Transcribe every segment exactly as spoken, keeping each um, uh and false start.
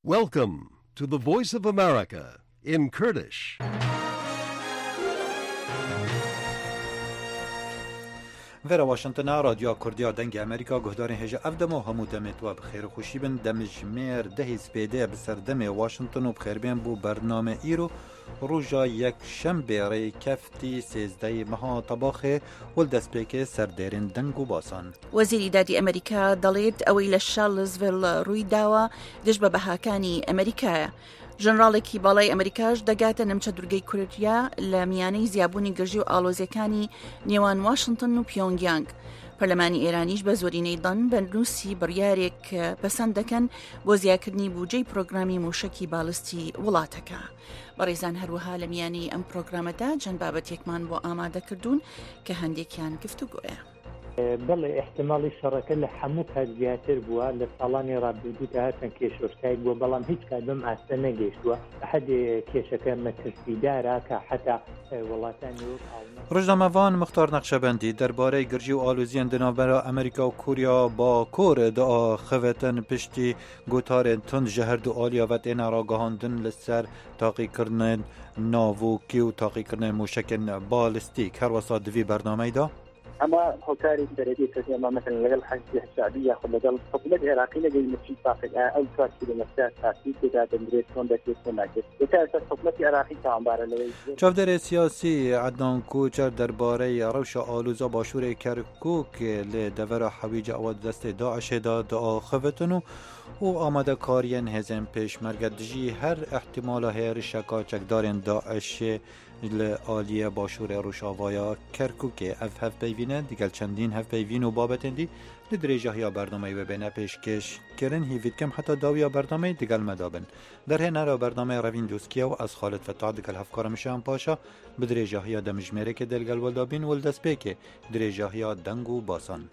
Welcome to the Voice of America in Kurdish. vera Washington رادیو کردیا دنگ امریکا گهدار هجا افدم و همو دمت و بخیر خوشی بن دمجمیر ده سپیده بسر دم واشنطن و بخیر بین بو برنامه ایرو روژا یک شنبه ری کفتی سیزده مها طباخه والدسپیک سردیرین دنگ و باسان. وزیر دادی امریکا دلید اویل شارلزویل روی داوا دجبه بهاکانی امریکا. ژنراڵێکی باڵای ئەمریکاش دەگاتە نەمچە دوورگەی کوریا لە میانەی زیابوونی گەژی و ئاڵۆزیەکانی نێوان واشنطن و پیۆنگیانگ. پەرلەمانی ئێرانیش بە زۆرینەی دەن بە نووسی بڕیارێک پەسەند دەکەن بۆ زیادکردنی بودجەی پرۆگرامی موشکی باڵستی وڵاتەکە. بەڕێزان هەروەها لە میانەی ئەم پرۆگرامەدا چەند بابەتێکمان بۆ ئامادەکردوون کە هەندێکیان گفتوگۆیە. بەڵێ احتمالی شەڕەکە لە هەموو کات زیاتر بووە لە ساڵانی ڕابردوودا هاتن کێشۆرتایك بووە بەڵام هیچ کات بەم ئاستە نەگەیشتووە حەدێ کێشەکە مەترسیدارە کە حتا وڵاتانی ڕۆژنامەوان مختار نەقشەبەندی دەربارەی گرژی و ئالوزیان دناوبەرە ئەمریکا و کوریا با کۆر دا خەوێتن پشتی گوتارên تند ji her du aliyavêtên ragihandin li ser taqîkirinin navokî û taqîkirinin mûşekên balîstîk her wesa di vî bernameyê da أما هوكاري بلدية كثير ما مثلا لقل حاجة الشعبية خل لقل حكومة العراقية لقل مسجد فاقد أو كاتي لمسات تأسيس كذا دمريت كون بكيس مناجس وكانت حكومة العراقية تعبارة لوي. چاودر سیاسی عدنان کوچر درباره روش آلوزا باشور کرکوک لدور حویج اواد دست داعش دا دا خفتنو و آماده کارین هزم پیش مرگدجی هر احتمال هر شکا چکدارین داعش لآلیه باشور روشاوایا کرکوک اف هف بیوینه دیگل چندین هف بیوین و بابتن دی لدرجه یا برنامه و بینه پیشکش کرن هیوید کم حتی داویا برنامه دیگل مدابن در هنر را برنامه روین دوسکیه و از خالد فتاح دیگل هفکار میشن پاشا بدرجه یا دمجمره که دلگل ولدابین ولدست بیکه درجه یا دنگو باسان.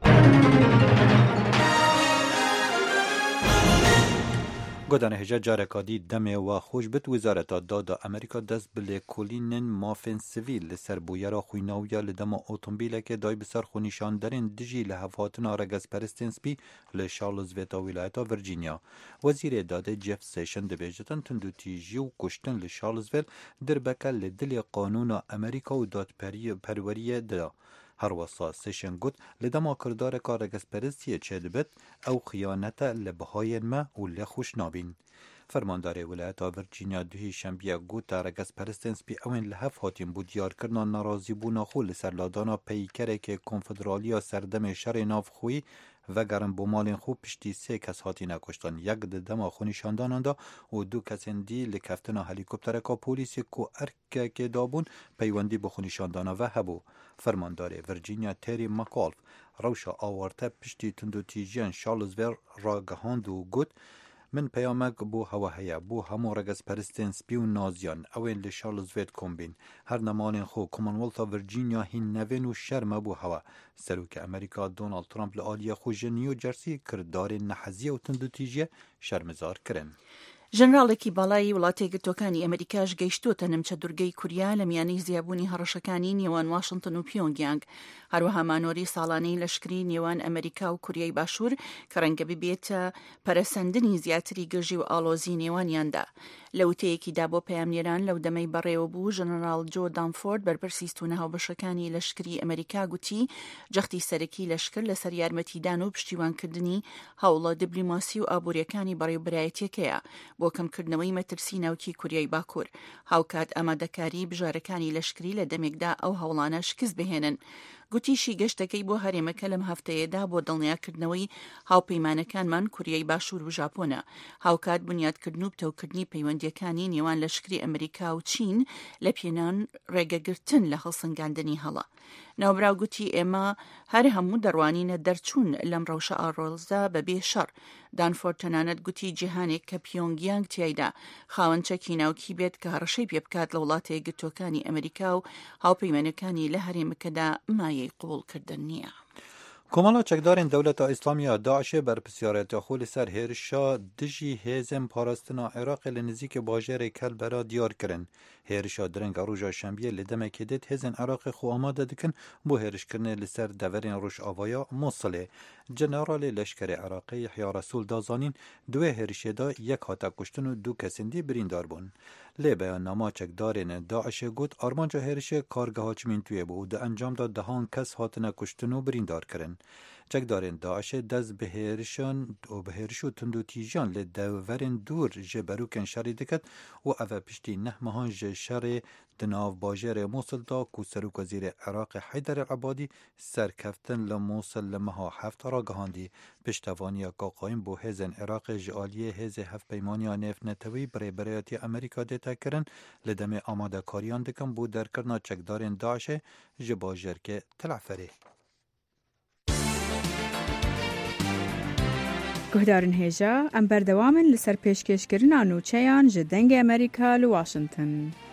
گودان هجا جارکادی دمه و خوش بت وزارت دادا امریکا دست بله کلینن مافن سویل لسر بویرا خویناویا لدما اوتومبیل که دای بسر خونیشان درین دجی لحفاتن آرگز پرستنسپی لشارلزویتا ولایتا ورجینیا. وزیر داده جف سیشن دبیجتن تندو تیجی و کشتن لشارلزویل در بکل لدل قانون امریکا و داد پروریه دا. هر وصا سیشن گوت لدما کردار کارگز پرستیه چه دبت او خیانتا لبهای ما و لخوش نابین. فرماندار ولایت ورجینیا دوهی شنبیه گوت رگز پرستنس بی اوین لحف هاتیم بود دیار کرنا نرازی بونا خول سرلادانا پیکره که کنفدرالیا سردم شر ناف خوی و گرم بومالین خوب پشتی سه کس هاتی نکشتن یک دما خونیشاندان دا و دو کسین دی لکفتنا هلیکوپتر کا پولیسی کو ارک که دابون پیوندی به خونیشاندان و هبو. فرماندار ورجینیا تری مکالف روشا آورته پشتی تندو تیجیان شارلزویل را گهاند و گوت من پیامک بو هوا هیا بو همو رگز پرستین سپی و نازیان اوین لشارلزویل کمبین هر نمالین خو کمانولتا ورجینیا هین نوین و شرم بو هوا سروک امریکا دونالد ترامپ لآلیه خو نیو جرسی کردار نحزیه و تندو تیجیه شرمزار کرن. ژنراڵێکی باڵای وڵاتە یەکگرتووەکانی ئەمریکاش گەیشتوتە نەمچە دوورگەی کوریا لە میانەی زیابوونی هەڕەشەکانی نێوان واشنطن و پیۆنگیانگ. هەروەها مانۆری ساڵانەی لەشکری نێوان ئەمریکا و کوریای باشوور کە ڕەنگە ببێتە پەرەسەندنی زیاتری گەژی و ئاڵۆزی نێوانیاندا. لە وتەیەکیدا بۆ پەیامنێران لەو دەمەی بەڕێوە بوو ژنەراڵ جۆ دامفۆرد بەرپرسی ستونە هاوبەشەکانی لەشکری ئەمریکا گوتی جەختی سەرەکی لەشکر لەسەر یارمەتیدان و پشتیوانکردنی هەوڵە دیبلۆماسی و ئابوووریەکانی بەڕێوەبەرایەتیەکەیە بۆ کەمکردنەوەی مەترسی ناوکی کوریای باکوور. هاوکات ئامادەکاری بژارەکانی لەشکری لە دەمێکدا ئەو هەوڵانە شکست بهێنن. گوتیشی گەشتەکەی بۆ هەرێمەکە لەم هەفتەیەدا بۆ دڵنیاکردنەوەی هاوپەیمانەکانمان کوریای باشوور و ژاپۆنە. هاوکات بنیادکردن و پتەوکردنی پەیوەندیەکانی نێوان لەشکری ئەمریکا و چین لە پێنان ڕێگەگرتن لە هەڵسەنگاندنی هەڵە. ناوبراو گوتی ئێمە هەر هەموو دەڕوانینە دەرچوون لەم ڕەوشە ئاڕۆڵزە بەبێ شەڕ. دانفۆرد تەنانەت گوتی جیهانێک کە پیۆنگیانگ تیایدا خاوەنچەکی ناوکی بێت کە هەڕەشەی پێ بکات لە وڵاتە یەکگرتووەکانی ئەمریکا و هاوپەیمانەکانی لە هەرێمەکەدا مایەی قوبوڵکردن نییە. کۆمەڵە چەکدارên دەولەتا ئیسلامیە داعشê berpisyareta xwe li ser hêrişa dijî hêzên parastina Iraqê li nizîkê bajarê Kelbera diyar kirin. Hêrişa direnga roja şembiyê li demekê dêt hêzên Iraqê xwe amade dikin bû hêrişkirinê li ser deverên Rojavaya Mosulê. Generalê Leşkerê Iraqê Yahya Resûl da zanîn duê hêrişê de yek hate kuştin û du kesên dî birîndar bûn. Lê beyannama çekdarên Daişê got armanca hêrişê kargeha çimîntûyê bû û di encam da dehan kes hatine kuştin û birîndar kirin. Çekdarên Daişê dest bi hêrişan û bi hêriş û tundûtîjan li deverên dûr ji berûkên şerê diket û ev e piştî neh mehan ji şerê di nav bajarê Mosul da ku Serokvezîrê Iraqê Heyder el-Ebadî serkeftin li Mosul li meha heft ra gihandî. Piştevaniya Qaqayîn bû hêzên Iraqê ji aliyê hêzê hevpeymaniya nêvnetewî birêberiyatî Amerîkadê tê kirin li demê amadekariyan dikin bû derkirina çekdarên Daişê ji bajarkê Tilferê. گهدارن هێژە ئەم بەردەوامن لەسەر پێشکەشکردنا نوچەیان ji dengê Amerîka li Washington.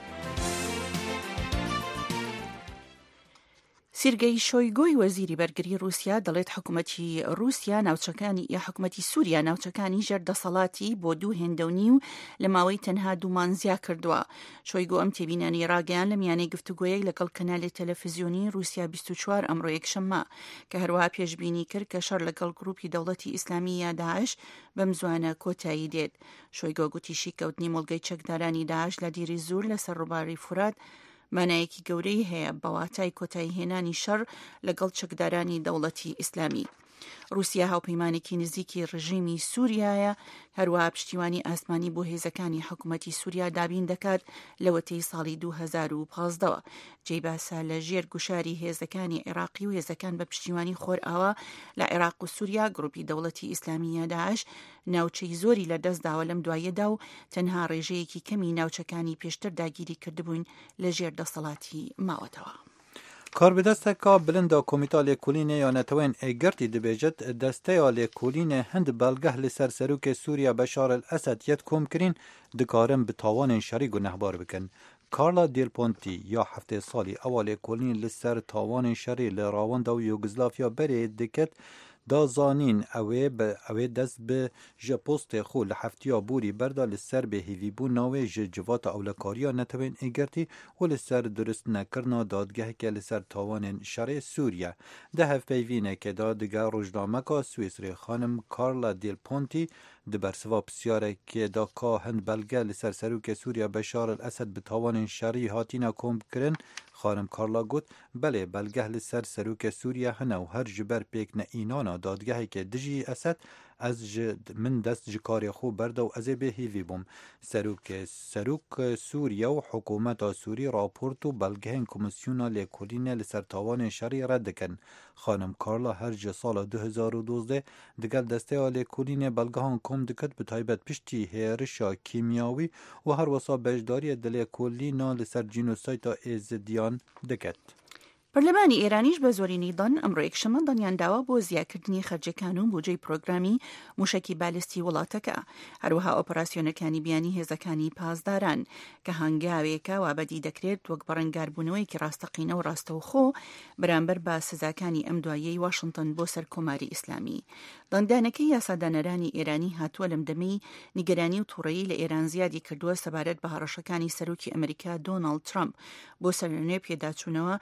سیرگەی شۆیگۆی وەزیری بەرگری رووسیا دەڵێت حکوومەتی رووسیا ناوچەکانی یا حکوومەتی سووریا ناوچەکانی ژێردەسەڵاتی بۆ دوو هێندەونی و لە ماوەی تەنها دوومان زیا کردووە. شۆیگۆ ئەم تێبینانی ڕاگەیان لە میانەی گفتوگۆیەک لەگەڵ کەنالی تەلەڤیزیۆنی رووسیا بیست و چوار ئەمڕۆ یەکشەممە کە هەروەها پێشبینی کرد کە شەڕ لەگەڵ گروپی دەوڵەتی ئیسلامی یا داعش بەم زوانە کۆتایی دێت. شۆیگۆ گوتیشی کەوتنی مۆڵگەی چەکدارانی داعش لە دیری زوور لەسەر ڕووباری فورات مانایەکی گەورەی هەیە بەواتای کۆتایی هێنانی شەڕ لەگەڵ چەکدارانی دەوڵەتی ئیسلامی. رووسیا هاوپەیمانێکی نزیکی ڕژیمی سووریایە هەروەها پشتیوانی ئاسمانی بۆ هێزەکانی حکوومەتی سووریا دابین دەکات لە وەتەی ساڵی دوو هەزار و پانزدەوە. جێی باسا لە ژێر گوشاری هێزەکانی عێراقی و هێزەکان بە پشتیوانی خۆرئاوا لە عێراق و سووریا گروپی دەوڵەتی ئیسلامیە داعش ناوچەی زۆری لە دەستداوە لەم دوایەدا و تەنها ڕێژەیەکی کەمی ناوچەکانی پێشتر داگیری کردبووین لە ژێر دەسەڵاتی ماوەتەوە. کاربدەستێکا بلندا کۆمیتا لێکولینê یا netewên êgirtî dibêjit desteya lêkolînê hind belgeh li ser Serokê Sûriya Beşar el-Esed yet komkirin dikarin bi tawanên şerî gunehbar bikin. Carla Del Ponte ya heftê salî ewa lêkolîn li ser tawanên şerî li rawanda û Yugoslaviya berê diket da zanîn ew ê dest bi ji postê xwe li heftiya borî berda li ser bêhêvîbûna wê ji civata ewlekariya netewên êgirtî û li ser durist nekirina dadgeheke li ser tawanên şerê Sûriye. Di hevpeyvînekê da dige rojnameka Swêsrê xanim Carla Del Ponte di bersiva pisyarekê da ka hind belge li ser Serokê Sûriya Beşar el-Esed bi tawanên şerî hatîne komkirin. خانم کارلا گوت بله بلگه لسر سروک سوریه هنه و هر جبر پیک نه اینانا دادگهی که دجی اسد از من دست جکاری خوب برده و از به هیوی بوم. سروک سروک سوریه و حکومت سوری راپورت و بلگهین کمیسیونا لیکولینه لسر تاوان شری رد کن. خانم کارلا هر جه سال دو هزار و دوازده دگل دسته لیکولینه بلگهان کم دکت به تایبت پشتی هیرشا کیمیاوی و هر وسا بجداری دلیکولینا لسر جینوسایتا ازدیان دکت. پەرلەمانی ئێرانیش بە زۆرینی دەن ئەمڕۆ یەکشەممە دڵنیانداوە بۆ زیادکردنی خەرجەکان و بودجەی پرۆگرامی موشکی بالستی وڵاتەکە هەروەها ئۆپەراسیۆنەکانی بیانی هێزەکانی پاسداران کە هەنگاوێکە وابەدی دەکرێت وەک بەڕێنگاربوونەوەیکی ڕاستەقینە و ڕاستەوخۆ بەرامبەر بە سزاکانی ئەم دوایەی واشنگتن بۆ سەر کۆماری ئیسلامی. دەنگدانەکەی یاسادانەرانی ئێرانی هاتووە لەم دەمەی نیگەرانی و تووڕەیی لە ئێران زیادی کردووە سەبارەت بە هەڕەشەکانی سەرۆکی ئەمریکا دۆناڵد ترامپ بۆ سەرنوێ پێداچوونەوە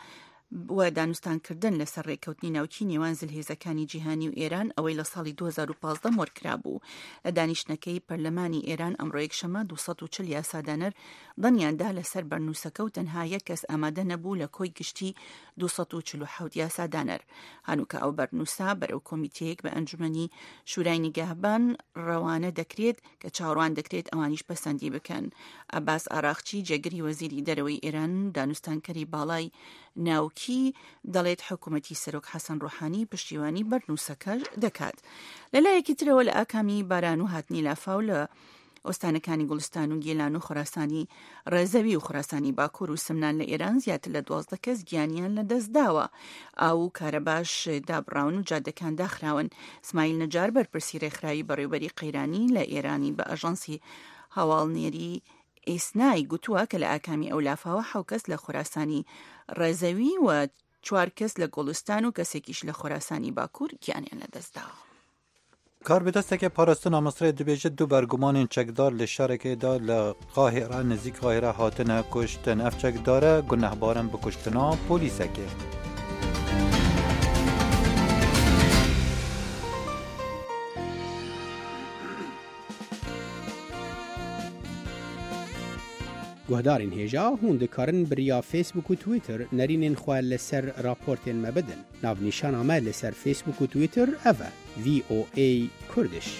و دانوستانکردن لەسەر ڕێکەوتنی ناوکی نێوان زلهێزەکانی جیهانی و ئێران ئەوەی لە ساڵی دوو هەزار و پانزدە مۆرکرا بوو. لە دانیشتنەکەی پەرلەمانی ئێران ئەمڕۆ یەکشەممە دووسەد و چل یاسادانەر دڵنیاندا لەسەر بەرنووسەکە و تەنها یەک کەس ئامادە نەبوو لە کۆی گشتی دووسەد و چل و حەوت یاسادانەر. هەنووکە ئەو بەرنووسا بەرەو کۆمیتەیەک بە ئەنجومەنی شورای نیگەهبان ڕەوانە دەکرێت کە چاوەڕوان دەکرێت ئەوانیش پەسەندی بکەن. ئەباس ئاراغچی جێگری وەزیری دەرەوەی ئێران دانوستانکەری باڵای ناوکی دەڵێت حکوومەتی سەرۆک حەسەن ڕۆحانی پشتیوانی بەرنووسەکەش دەکات. لەلایەکی ترەوە لە ئاکامی باران و هاتنی لافاو لە ئۆستانەکانی گوڵستان و گێلان و خۆراسانی ڕێزەوی و خۆراسانی باکوور و سمنان لە ئێران زیاتر لە دوازدە کەس گیانیان لە دەست داوە. ئاو کارەباش دابڕاون و جادەکان داخراون. اسماعیل نەجار بەرپرسی ڕێکخراوی بەڕێوەبەری قەیرانی لە ئێرانی بە ئەژەنسی هەواڵنێری ئێسنای گوتووە کە لە ئاکامی ئەو لافاوە حەو کەس لە خۆراسانی ڕێزەوی و چوار کەس لە گۆڵستان و کەسێکیش لە خۆراسانی باکوور گیانیان لەدەستداوە. کاربدەستێکی پاراستنا مەسرێ دەبێژێت دوو بەرگومانên çekdar li şerekêda li Qahîra nêzik Qahîra hatine kuştin. Ev çekdare gunehbarin bi kuştina polîsekê. گوهدارên hêja hûn dikarin biriya Facebook û Twitter nerînên xwe li ser raportên me bidin. Navnîşana me li ser Facebook û Twitter ev e V O A Kurdish.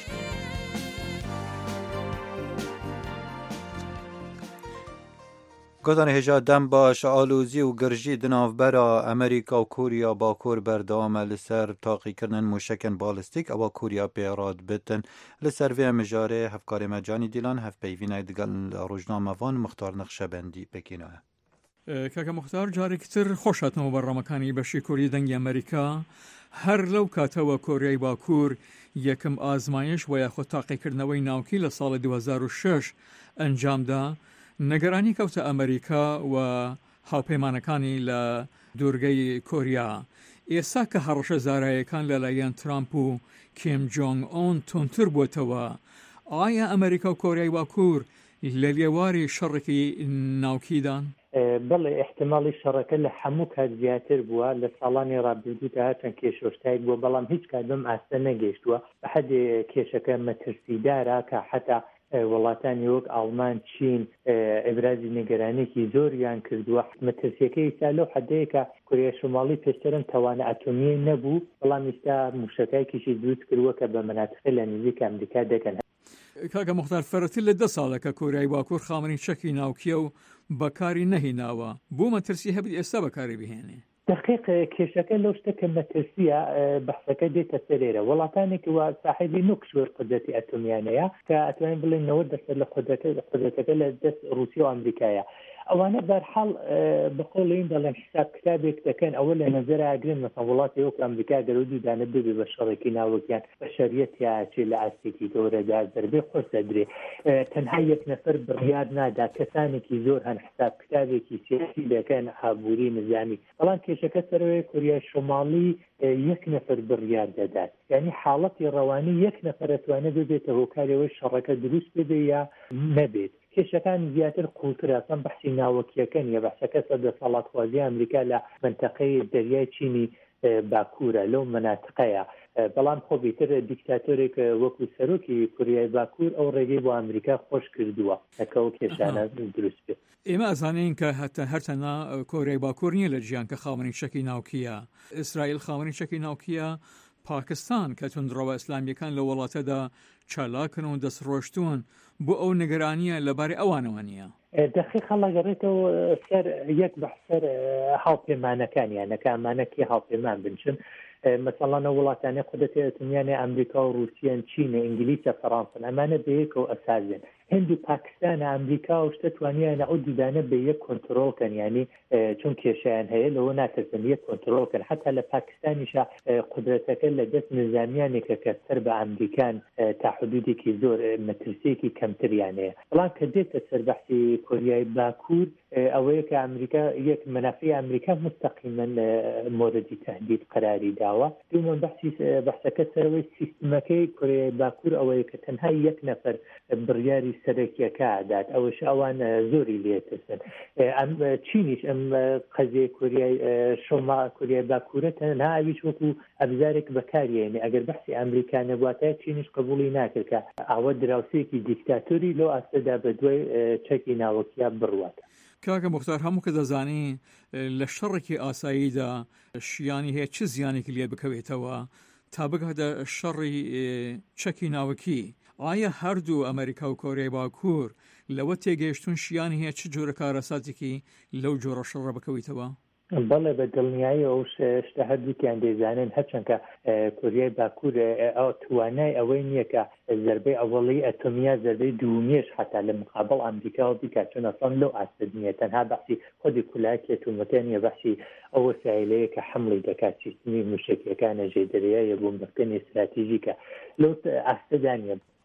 Godan hêja dem baş alozî û girjî di navbera Amerîka û Koriya Bakur berdewam e li ser taqîkirinin mûşekên balîstîk ewa Koriya pê radbitin. Li ser vê mijarê hevkarê me Canî Dîlan hevpeyvînek digel rojnamevan Muxtar Nexşebendî Pekînê ye. کاکە مختار جارێکی تر خۆش هاتنەوە بەڕەمەکانی بەشی کوردی دەنگی ئەمریکا. هەر لەو کاتەوە کۆریای باکوور یەکەم ئازمایش و یاخۆ تاقیکردنەوەی ناوکی لە ساڵی دوو هەزار و شەش ئەنجامدا، نەگەرانی کەوتە ئەمریکا و هاوپەیمانەکانی لە دوورگەی کۆریا. ئێستا کە هەڕەشە زارایەکان لەلایەن ترامپ و کیم جۆنگ ئۆن تونتر بووتەوە، ئایا ئەمریکا و کۆریای باکوور لە لێواری شەڕێکی ناوکیدان؟ بەڵێ احتمالی شەڕەکە لە هەموو کات زیاتر بووە لە ساڵانی ڕابردوودا چەند کێشۆشتایك بووە، بەڵام هیچ کات بەم ئاستە نەگەیشتووە. بە حەدێ کێشەکە مەترسیدارە کە حتا وڵاتانی وەک ئاڵمان، چین ئێبرازی نیگەرانێکی زۆریان کردووە. مەترسیەکەی ئێستا لەو حەدەیە کە کۆریای شماڵی پێشترم توانە ئەتۆمیە نەبوو، بەڵام ئێستا موشەکایکیشی دروست کردووە کە بە مەناتقی لە نزیک ئەمریکا دەکەن. کاکە مختار فەرەتی لە دە ساڵەکە کۆریای باکوور خاوەنی چەکی ناوکیە و بەکاری نەهێناوە، بۆ مەترسی هەبێت ئێستا بەکاری بهێنێ. دقیق کێشەکە لەو شتەکە مەترسیە بەحسەکە دێتە سەرێرە. وڵاتانێکی وا ساحیبی نوک شوێر قودرەتی ئەتۆمیانەیە کە ئەتوانین بڵێن نەوە دەسەر لە قودرەتەکە لە دەست رووسیا و ئەمریکایە. ئەوانە بەرحاڵ بەقۆڵین دەڵێن حساب کتابێک دەکەن ئەوە لە نەزەرئاگرن مەسەڵەن وڵاتی وەک ئەمریکا گەرە دوودانە ببێ بە شەڕێکی ناوەکیان بە شەریەت یاچێ لە ئاستێکی گەورەدا زەربێ خۆش دەدرێ، تەنها یەک نەفەر بڕیار نادا، کەسانێکی زۆر هەن حساب کتابێکی سیاسی دەکەن ئابووری نظامی. بەڵام کێشەکە سەرەوەی کوریای شماڵی یەک نەفەر بڕیار دەدات، یعنی حاڵەتی ڕەوانی یەک نەفەر ئەتوانێت ببێتە هۆکارەوەی شەڕەکە دروست ببێ یا نەبێت. کێشەکان زیاتر قوڵترە، چەند بەحسی ناوەکیەکە نیە، بەحسەکە سەردەسەڵاتخوازی ئەمریکا لە منتەقەی دەریای چینی باکوورە، لەو مناتقەیە. بەڵام خۆ بیتر دیکتاتۆرێک وەکو سەرۆکی کوریای باکوور ئەو ڕێگەی بۆ ئەمریکا خۆش کردووە ئەکە و کێشانە دروست بێت. ئێمە ئەزانین کە هەتا هەرتەنا کۆریای باکوور نییە لە جیان کە خاوەنی چەکی ناوکیە. ئیسرائیل خاوەنی چەکی ناوکیە، پاکستان کە تونندڕەوە ئیسلامیەکان لە وڵاتەدا چالاکن و دەستڕۆشتون، بۆ ئەو نگەرانیە لەبارەی ئەوانەوە نییە. دقیقا لەگەڕێتەوە سەر یەک بەسەر هاوپەیمانەکانیانەکە ئەمانەکی هاوپەیمان بنچن. مەسەڵانە وڵاتانە قودرەتی ئەتۆمیانە ئەمریکا و رووسیان، چینە، ئینگلیسە، فەڕەنسن، ئەمانە بەیەکەوە ئەساسن. هند و پاکستان، ئەمریکا و شتە توانیانە ئەو دوودانە بە یەک کۆنتڕۆڵکەن، ینی چون کێشیان هەیە لەوە ناترسن یەک کۆنتڕۆڵکەن. حتا لە پاکستانیشە قودرەتەکە لە دەست نظامیانێکە کە سەر بە ئەمریکان تا حدودێکی زۆر مەترسیەکی کەمتریان هەیە. بەڵام کە دێتە سەر بەحسی کۆریای باکوور ئەوەیە کە ئەمریکا یەک مەنافعی ئەمریکا مستەقیمەن مۆردی تهدید قەراری داوە. دووەم بەحسی بەحسەکە سەرەوەی سیستمەکەی کۆریای باکوور ئەوەیە کە تەنها یەک نەفەر بڕیاری سەرەکیەکە ئادات، ئەوەش ئەوان زۆری لێترسن. ئەم چینیش ئەم قەزیە کۆریای شۆما کۆریای باکوورە تەنها ئەویش وەکو ئەبزارێک بەکارێنێ. ئەگەر بەحسی ئەمریکا نەبواتە چینیش قبوڵی ناکرد کە ئەوە دراوسێکی دیکتاتۆری لەو ئاستەدا بە دوای چەکی ناوەکیە بڕواتە. کاکە مختار هەموو کە دەزانی لە شەڕێکی ئاساییدا شیانی هەیە چ زیانێکی لێ بکەوێتەوە تا بگاتە شەڕی چەکی ناوەکی. ئایا هەردوو ئەمریکا و کۆریای باکوور لەوە تێگەیشتون شیانی هەیە چ جۆرە کارەساتێکی لەو جۆرە شەڕە بکەویتەوە؟ بەڵێ بە دڵنیایی ئەو شتە هەردووکیان دەیزانن، هەرچەند کە کۆریای باکوور ئەو توانای ئەوەی نییە کە زەربەی ئەوڵی ئەتۆمیا زەربەی دوومیش حتا لە مقابل ئەمریکاوە بیکات، چون ئەسڵان لەو ئاستە نییە، تەنها بەحسی خۆی کولاکی ئەتۆمەکە نیە، بەحسی ئەو وەسایلەیە کە حمڵی دەکات سیستمی موشکیەکانە ژێدەرەیە بۆ مەکەنی استراتیژیکە لەو ئاستەدا نیە.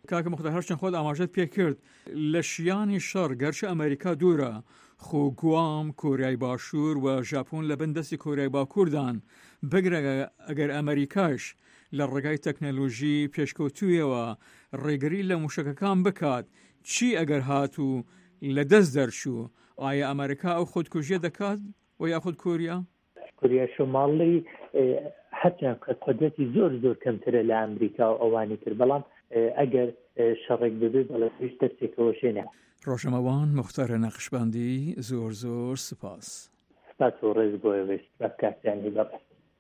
کاکە مختار هەرچەند خۆت ئاماژەت پێ کرد لە شیانی شەڕ گەرچە ئەمریکا دوورە خۆ گوام کۆریای باشوور و ژاپۆن لە بەندەستی کۆریای باکووردان بگرە ئەگەر ئەمریکاش لە ڕێگای تەکنەلۆژی پێشکەوتوویەوە ڕێگەری لە موشکەکان بکات چی ئەگەر هاتوو لە دەست دەرچوو ئایا ئەمریکا ئەو خۆدکوژیە دەکات و یاخود کوریا؟ کوریا شماڵی هەرچەند قدرەتی زۆر زۆر کەمترە لە ئەمریکا و ئەوانی تر بەڵام ئەگەر شەڕێک ببێ بەڵێ پێش دەستێکەوە شوێنە. ڕۆژنەمەوان مختارە نەقشباندی زۆر زۆر سپاس. سپاس و ڕێز بۆ کاتیانی بەبەست.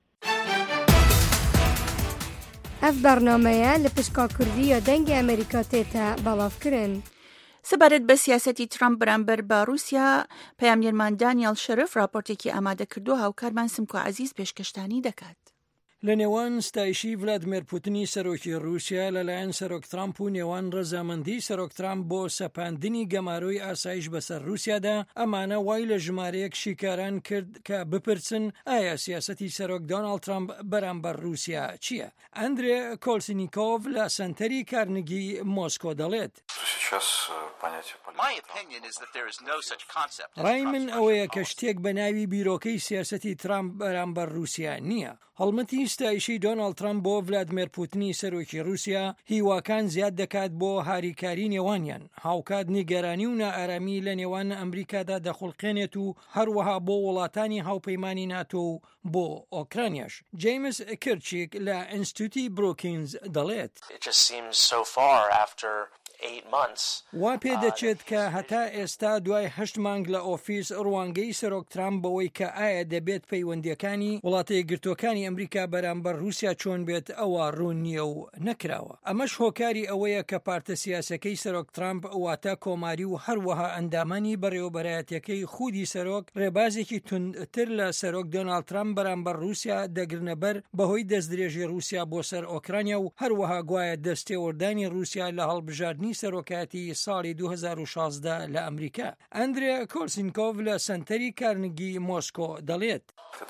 ئەف بەرنامەیە لە پشکا کوردی یا دەنگی ئەمریکا تێتە بەڵاوکردن. سەبارەت بە سیاسەتی ترامپ بەرامبەر با رووسیا پەیامنێرمان دانیێل شەرف راپۆرتێکی ئامادە کردووە هاوکارمان سمکۆ عەزیز پێشکەشتانی دەکات. لە نێوان ستایشی ڤلادیمیر پوتینی سەرۆکی رووسیا لەلایەن سەرۆک ترامپ و نێوان ڕەزامەندی سەرۆک ترامپ بۆ سەپاندنی گەماروی ئاسایش بەسەر رووسیادا ئەمانە وای لە ژمارەیەک شیکاران کرد کە بپرسن ئایا سیاسەتی سەرۆک دۆناڵد ترامپ بەرامبەر رووسیا چییە؟ ئەندرێ کۆلسینیکۆڤ لە سەنتەری کارنگی مۆسکۆ دەڵێت ڕای من ئەوەیە کە شتێک بە ناوی بیرۆکەی سیاسەتی ترامپ بەرامبەر رووسیا نییە. هەڵمەتی ستایشی دۆناڵد ترامپ بۆ ڤلادیمیر پوتینی سەرۆکی رووسیا هیواکان زیاد دەکات بۆ هاریکاری نێوانیان، هاوکات نیگەرانی و نائارامی لە نێوان ئەمریکادا دەخڵقێنێت و هەروەها بۆ وڵاتانی هاوپەیمانی ناتۆ و بۆ ئۆکرانیاش. جیمس کیرچیک لە ئینستیتوتی بروکینز دەڵێت وا پێ دەچێت کە هەتا ئێستا دوای هەشت مانگ لە ئۆفیس ڕوانگەی سەرۆک ترامپ بەوەی کە ئایا دەبێت پەیوەندیەکانی وڵاتە یەکگرتووەکانی ئەمریکا بەرامبەر رووسیا چۆن بێت ئەوە ڕوون نییە و نەکراوە. ئەمەش هۆکاری ئەوەیە کە پارتە سیاسەکەی سەرۆک ترامپ واتە کۆماری و هەروەها ئەندامانی بەڕێوەبەرایەتەکەی خودی سەرۆک ڕێبازێکی توندتر لە سەرۆک دۆناڵد ترامپ بەرامبەر رووسیا دەگرنەبەر بەهۆی دەستدرێژی رووسیا بۆ سەر ئۆکرانیا و هەروەها گوایە دەستێوەردانی رووسیا لە هەڵبژاردننی سەرۆکاتی ساڵی دوو هەزار و شازدە لە ئەمریکا. ئەندرێ کۆلسینکۆڤ لە سەنتەری کارنگی مۆسکۆ دەڵێت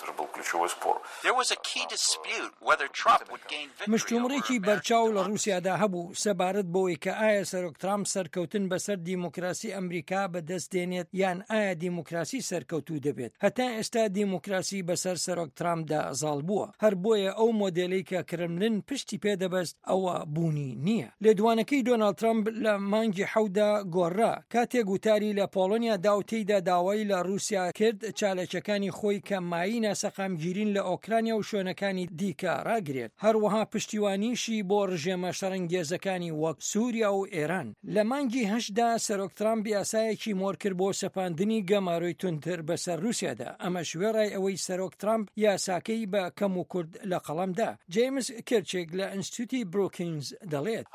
مشتومڕێکی بەرچاو لە رووسیادا هەبوو سەبارەت بەوەی کە ئایا سەرۆک ترامپ سەرکەوتن بەسەر دیموکراسی ئەمریکا بەدەست دێنێت یان ئایا دیموکراسی سەرکەوتوو دەبێت. هەتا ئێستا دیموکراسی بەسەر سەرۆک ترامپدا زاڵ بووە، هەر بۆیە ئەو مۆدێلەی کە کرملن پشتی پێدەبەست ئەوە بوونی نییە. لێدوانەکەی دۆناڵد ترامپ لە مانگی حەودا گۆڕا کاتێک وتاری لە پۆڵۆنیا داوتەیدا داوای لە رووسیا کرد چالەکەکانی خۆی کە مایی ناسەقامگیرین لە ئۆکرانیا و شوێنەکانی دیکە ڕاگرێت، هەروەها پشتیوانیشی بۆ ڕژێمە شەڕەنگێزەکانی وەک سووریا و ئێران. لە مانگی هەشدا سەرۆک ترامپ یاسایەکی مۆر کرد بۆ سەپاندنی گەماروی تونتر بەسەر رووسیادا. ئەمە شوێڕای ئەوەی سەرۆک ترامپ یاساکەی بە کەم و کورد لە قەڵەمدا. جیمس کیرچێک لە ئینستیتوتی بروکینز دەڵێت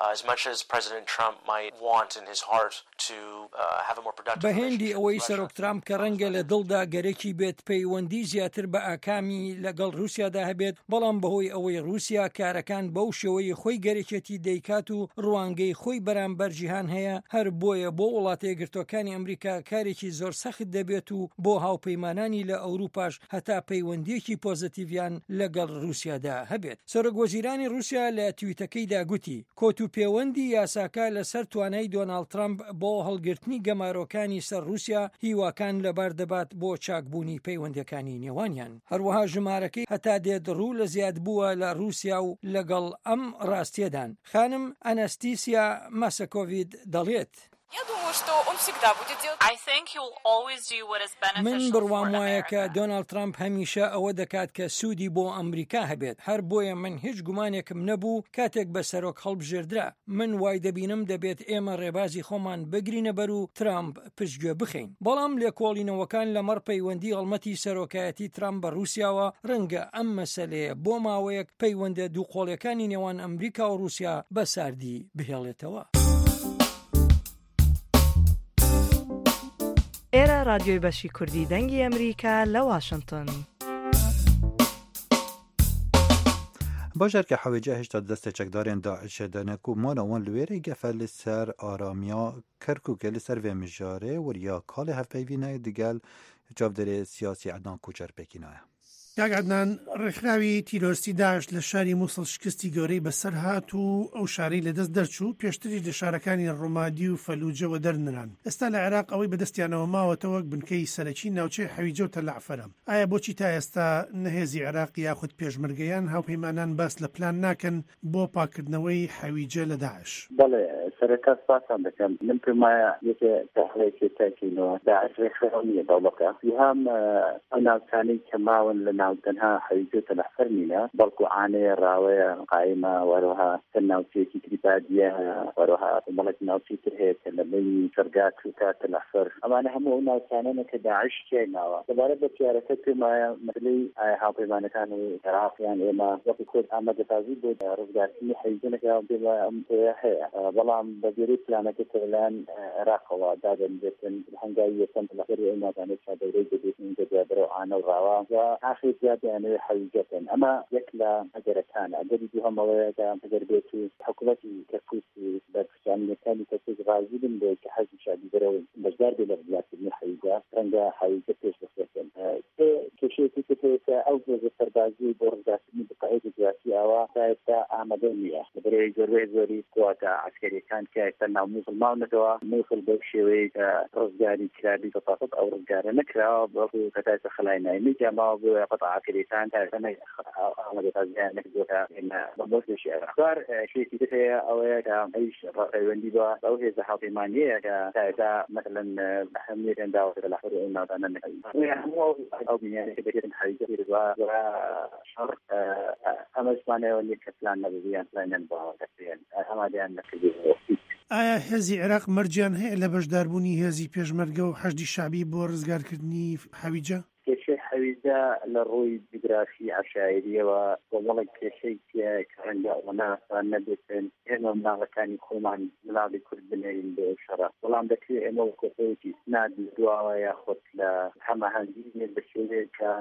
بە هێندی ئەوەی سەرۆک ترامپ کە ڕەنگە لە دڵدا گەرەکی بێت پەیوەندی زیاتر بە ئاکامی لەگەڵ رووسیادا هەبێت، بەڵام بەهۆی ئەوەی رووسیا کارەکان بەو شێوەی خۆی گەرەکێتی دەیکات و ڕوانگەی خۆی بەرامبەر جیهان هەیە، هەر بۆیە بۆ وڵاتە یەکگرتووەکانی ئەمریکا کارێکی زۆر سەخت دەبێت و بۆ هاوپەیمانانی لە ئەوروپاش هەتا پەیوەندیەکی پۆزتیڤیان لەگەڵ رووسیادا هەبێت. سەرۆکوەزیرانی رووسیا لە تویتەکەیدا گوتی کۆت و پەیوەندی یاساکە لەسەر توانای دۆناڵد ترامپ بۆ هەڵگرتنی گەمارۆکانی سەر رووسیا هیواکان لەبەر دەبات بۆ چاکبوونی پەیوەندەکانی نێوانیان. هەروەها ژمارەکەی هەتا دێت ڕوو لە زیاد بووە لە رووسیا و لەگەڵ ئەم ڕاستیەدان. خانم ئەنەستیسیا ماسەکۆڤید دەڵێت من بڕوام وایە کە دۆناڵد ترامپ هەمیشە ئەوە دەکات کە سوودی بۆ ئەمریکا هەبێت، هەر بۆیە من هیچ گومانێکم نەبوو کاتێک بە سەرۆک هەڵبژێردرا. من وای دەبینم دەبێت ئێمە ڕێبازی خۆمان بگرینە بەر و ترامپ پشتگوێ بخەین. بەڵام لێکۆڵینەوەکان لەمەڕ پەیوەندی هەڵمەتی سەرۆکایەتی ترامپ بە رووسیاوە ڕەنگە ئەم مەسەلەیە بۆ ماوەیەک پەیوەندە دووقۆڵیەکانی نێوان ئەمریکا و رووسیا بەساردی بهێڵێتەوە. ئێرە رادیۆی بەشی کوردی دەنگی ئەمریکا لە واشنگتن. باجر که حویجه هشتا دست چکدارین داعش دنک و مانوان لویره گفه لسر آرامیا کرکوک لسر و مجاره وریا کال هفپیوینه دیگل جاودر سیاسی عدنان کوچر پکینایه. کاگادنان ڕێکخراوی تیرۆستی داعش لە شاری مووسڵ شکستی گەورەی بەسەر هات و ئەو شارەی لەدەست دەرچوو پێشتری لە شارەکانی ڕۆمادی و فەلوجەوە دەرنران. ئێستا لە عێراق ئەوەی بەدەستیانەوە ماوەتەوە وەک بنکەی سەرەکی ناوچەی حەویجە و تەلعفەرە. ئایا بۆچی تا ئێستا نەهێزی عێراق یاخود پێشمەرگەیان هاوپەیمانان باس لە پلان ناکەن بۆ پاکردنەوەی حەویجە لە داعش؟ بەڵێ سەرەتا سپاسان دەکەم. من پێمایە یەکێ تەحڵەیەکی تاکینەوە داعش ڕێکخراو نییە دەوڵەتە هەم ئەو ناوچانەی کە ماون لە ناو تەنها حەویجە تەلعفەر نینە بەڵکو عانەیە ڕاوەیە قایمە وەروها چەند ناوچەیەکی تریبادیە وەروها مەڵک ناوچی تر هەیە کە لە بینی سەرگات و تا تەلعفەر ئەمانە هەموو ئەو ناوچانەنە کە داعش تێناوە. دەبارەت بە پیارەکە پێمایە مەسلەی ئایا هاوپەیمانەکان و عێراقیان ئێمە وەکی کورد ئامادەسازی بۆ ڕزگارکردنی حەویجەنەکە پێمایە ئەم هەیە بەڵام بە گوێرەی پلانەکە لەلایەن عێراقەوە دادەنرێتن هەنگاوی یەکەم لەخەری ئەو ناوچانەی چادەورەی دەبێتن دەبێتەوە ئانە و ڕاوە و ئاخر زیادیانەوەی حەویجەکەن. ئەمە یەک لە ئەگەرەکانە ئەگەری دووهەمەوەیەکە ئەگەر بێت و حکوومەتی کەرکووس بەرپرسانیەکانی کەرکووس ڕازی بن بێت کە حەزی شادیگەرەوە بەشدار بێت لە ڕزگارکردنی حەویجە ڕەنگە حەویجە پێش بخرێتن. کێشەیەکی کە هەیە ئەو جۆزە سەربازی بۆ ڕزگارکردنی بقایەتی سیاسی ئەوە تا ئێستا ئامادە نییە لەبەرەوەی زۆربەی زۆری کۆتە عسکەریەکان کە ئێستا ناو مووسڵ ماونەتەوە مووسڵ بەو شێوەیە کە ڕزگاری کرابی بەپاسەت ئەو ڕزگارە نەکراوە بەڵکو کە تا ئێستا خەلای نایمی جاماوە بۆ قەتع عسکەریەکان تا ئێستا ئامادەسازیان نەکردووەکە بەمۆستێکی ئەخبار شێکی تر هەیە ئەوەیە کە ئەیش ڕێوەندی بە ئەو هێزە هاوپەیمانیەیە کە تا ئێستا مەسەلەن ئەهەمیەتیان داوەتە لە خەری ئەو ناودانە نەکردووە. هەموو ئەو بینیانێکە دەکرێتن حەویجە پێدەگوە شەڕ ئەمە زمانەوە نیە کە پلان نەبوویان پلانیان بۆ دەکرێن ئەمادەیان نەکردووە. ئایا هێزی عێراق مەرجیان هەیە لە بەشداربوونی هێزی پێشمەرگە و حەشدی شعبی بۆ ڕزگارکردنی حەویجە؟ کێشەی حەویجە لە ڕووی جوگرافی عەشایریەوە بۆ مەڵک کێشەی کە ڕەنگە ئەوەنە نەبێتن ئێمە منداڵەکانی خۆمان منداڵی کورد بنێرین بۆ شەڕە بەڵام دەکرێت ئێمە کۆتەیەکی سناد دواوە یاخۆت لە هەماهەنگی بە شێوەیە کە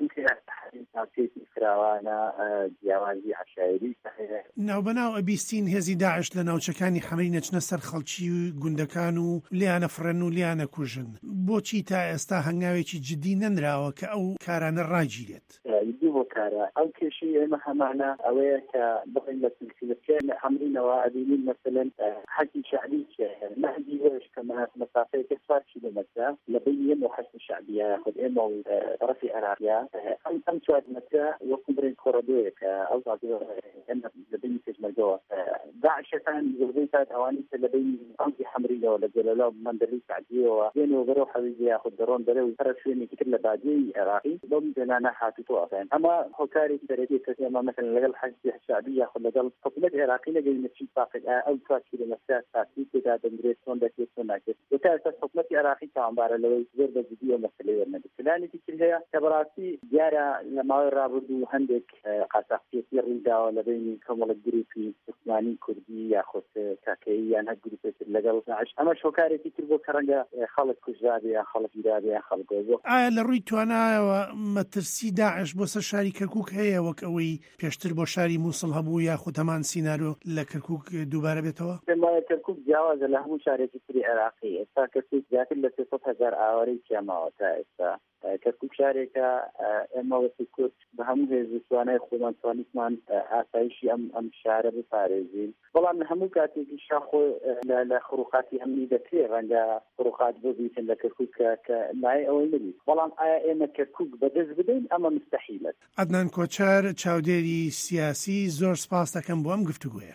چونکە فراوانە جیاوازی عەشایری ناوبەناو ئەبیستین هێزی داعش لە ناوچەکانی حەمەری نەچنە سەر خەڵکی و گوندەکان و لیانە فڕێن و لیانە کوژن. بۆچی تا ئێستا هەنگاوێکی جدی نەنراوە کە ئەو کارانە ڕاگیرێت؟ دوو کارە ئەو کێشەی ئێمە هەمانە ئەوەیە کە بڵین لە سلسلەکە لە ئەمرینەوە ئەبینین مەسەلەن حەجی شعبی مەهدی وێش کە مەسافەیەکە چوار کیلۆمەترە لە بین ئێمە و حەشد شعبیە خود ئێمە و طرفی عێراقیە ئەم ئەم چوار مەترە وەکو برین کۆڕەدۆیە کە ئەو ئێمە لە بینی پێشمەرگەوە داعشەکان زۆربەی کات ئەوانی کە لە بینی ئەمزی حەمرینەوە لە جەلەلا و مەندەری سعدیەوە دێنەوە بەرەو حەویجە یاخود دەڕۆن بەرەو هەر شوێنێکی تر لە بادیەی عێراقی بەم جەنانە هاتووە. ئەمە هۆکاری دەرەکی کە ئێمە مثلا لەگەڵ حەجی شعبی یاخود لەگەڵ حکوومەت عێراقی لەگەڵ نەچی فاقد ئەو چوار کیلۆمەتر تاسی تێدا دەنگرێت چۆن دەکرێت چۆن ناکرێت وتا ئێستا حکوومەتی عێراقی تاوانبارە لەوەی زۆر بەجددی و مەسەلەی وەرنەگرت. پلانێکی تر هەیە کە بەڕاستی دیارە لە ماوەی ڕابردوو هەندێک قاچاقچێتی ڕوویداوە لە بینی کۆمەڵک گروپی عوسمانی کوردی یاخود کاکەیی یان هەر گروپێتر لەگەڵ داعش. ئەمە هۆکارێکی تر بۆ کە ڕەنگە خەڵک کوژرابێ یان خەڵک گیرابێ یان خەڵک گۆزۆ. ئایا لە ڕووی توانایەوە مەترسی داعش بۆ سەر شاری کەرکووک هەیە وەک ئەوەی پێشتر بۆ شاری مووسڵ هەبوو یاخود هەمان سینارۆ لە کەرکووک دووبارە بێتەوە؟ پێمایە کەرکووک جیاوازە لە هەموو شارێکی تری عێراقی. ئێستا کەرکووک زیاتر لە سێسەد هەزار ئاوارەی کێماوە تا ئێستا. کەرکووک شارێکە ئێمە وەسی کورد بە هەموو هێز توانای خۆمان توانیتمان ئاسایشی ئەم ئەم شارە بپارێزین. بەڵام هەموو کاتێکی شاخۆ لە خڕوخاتی ئەمنی دەکرێت ڕەنگە خڕوخات ببیتن لە کەرکووک کە مای ئەوەی نبیت. بەڵام ئایا ئێمە کەرکووک بەدەست بدەین؟ ئەمە مستەحیلە. عەدنان کۆچەر چاودێری سیاسی زۆر سپاس دەکەم بۆ ئەم گفتوگویە.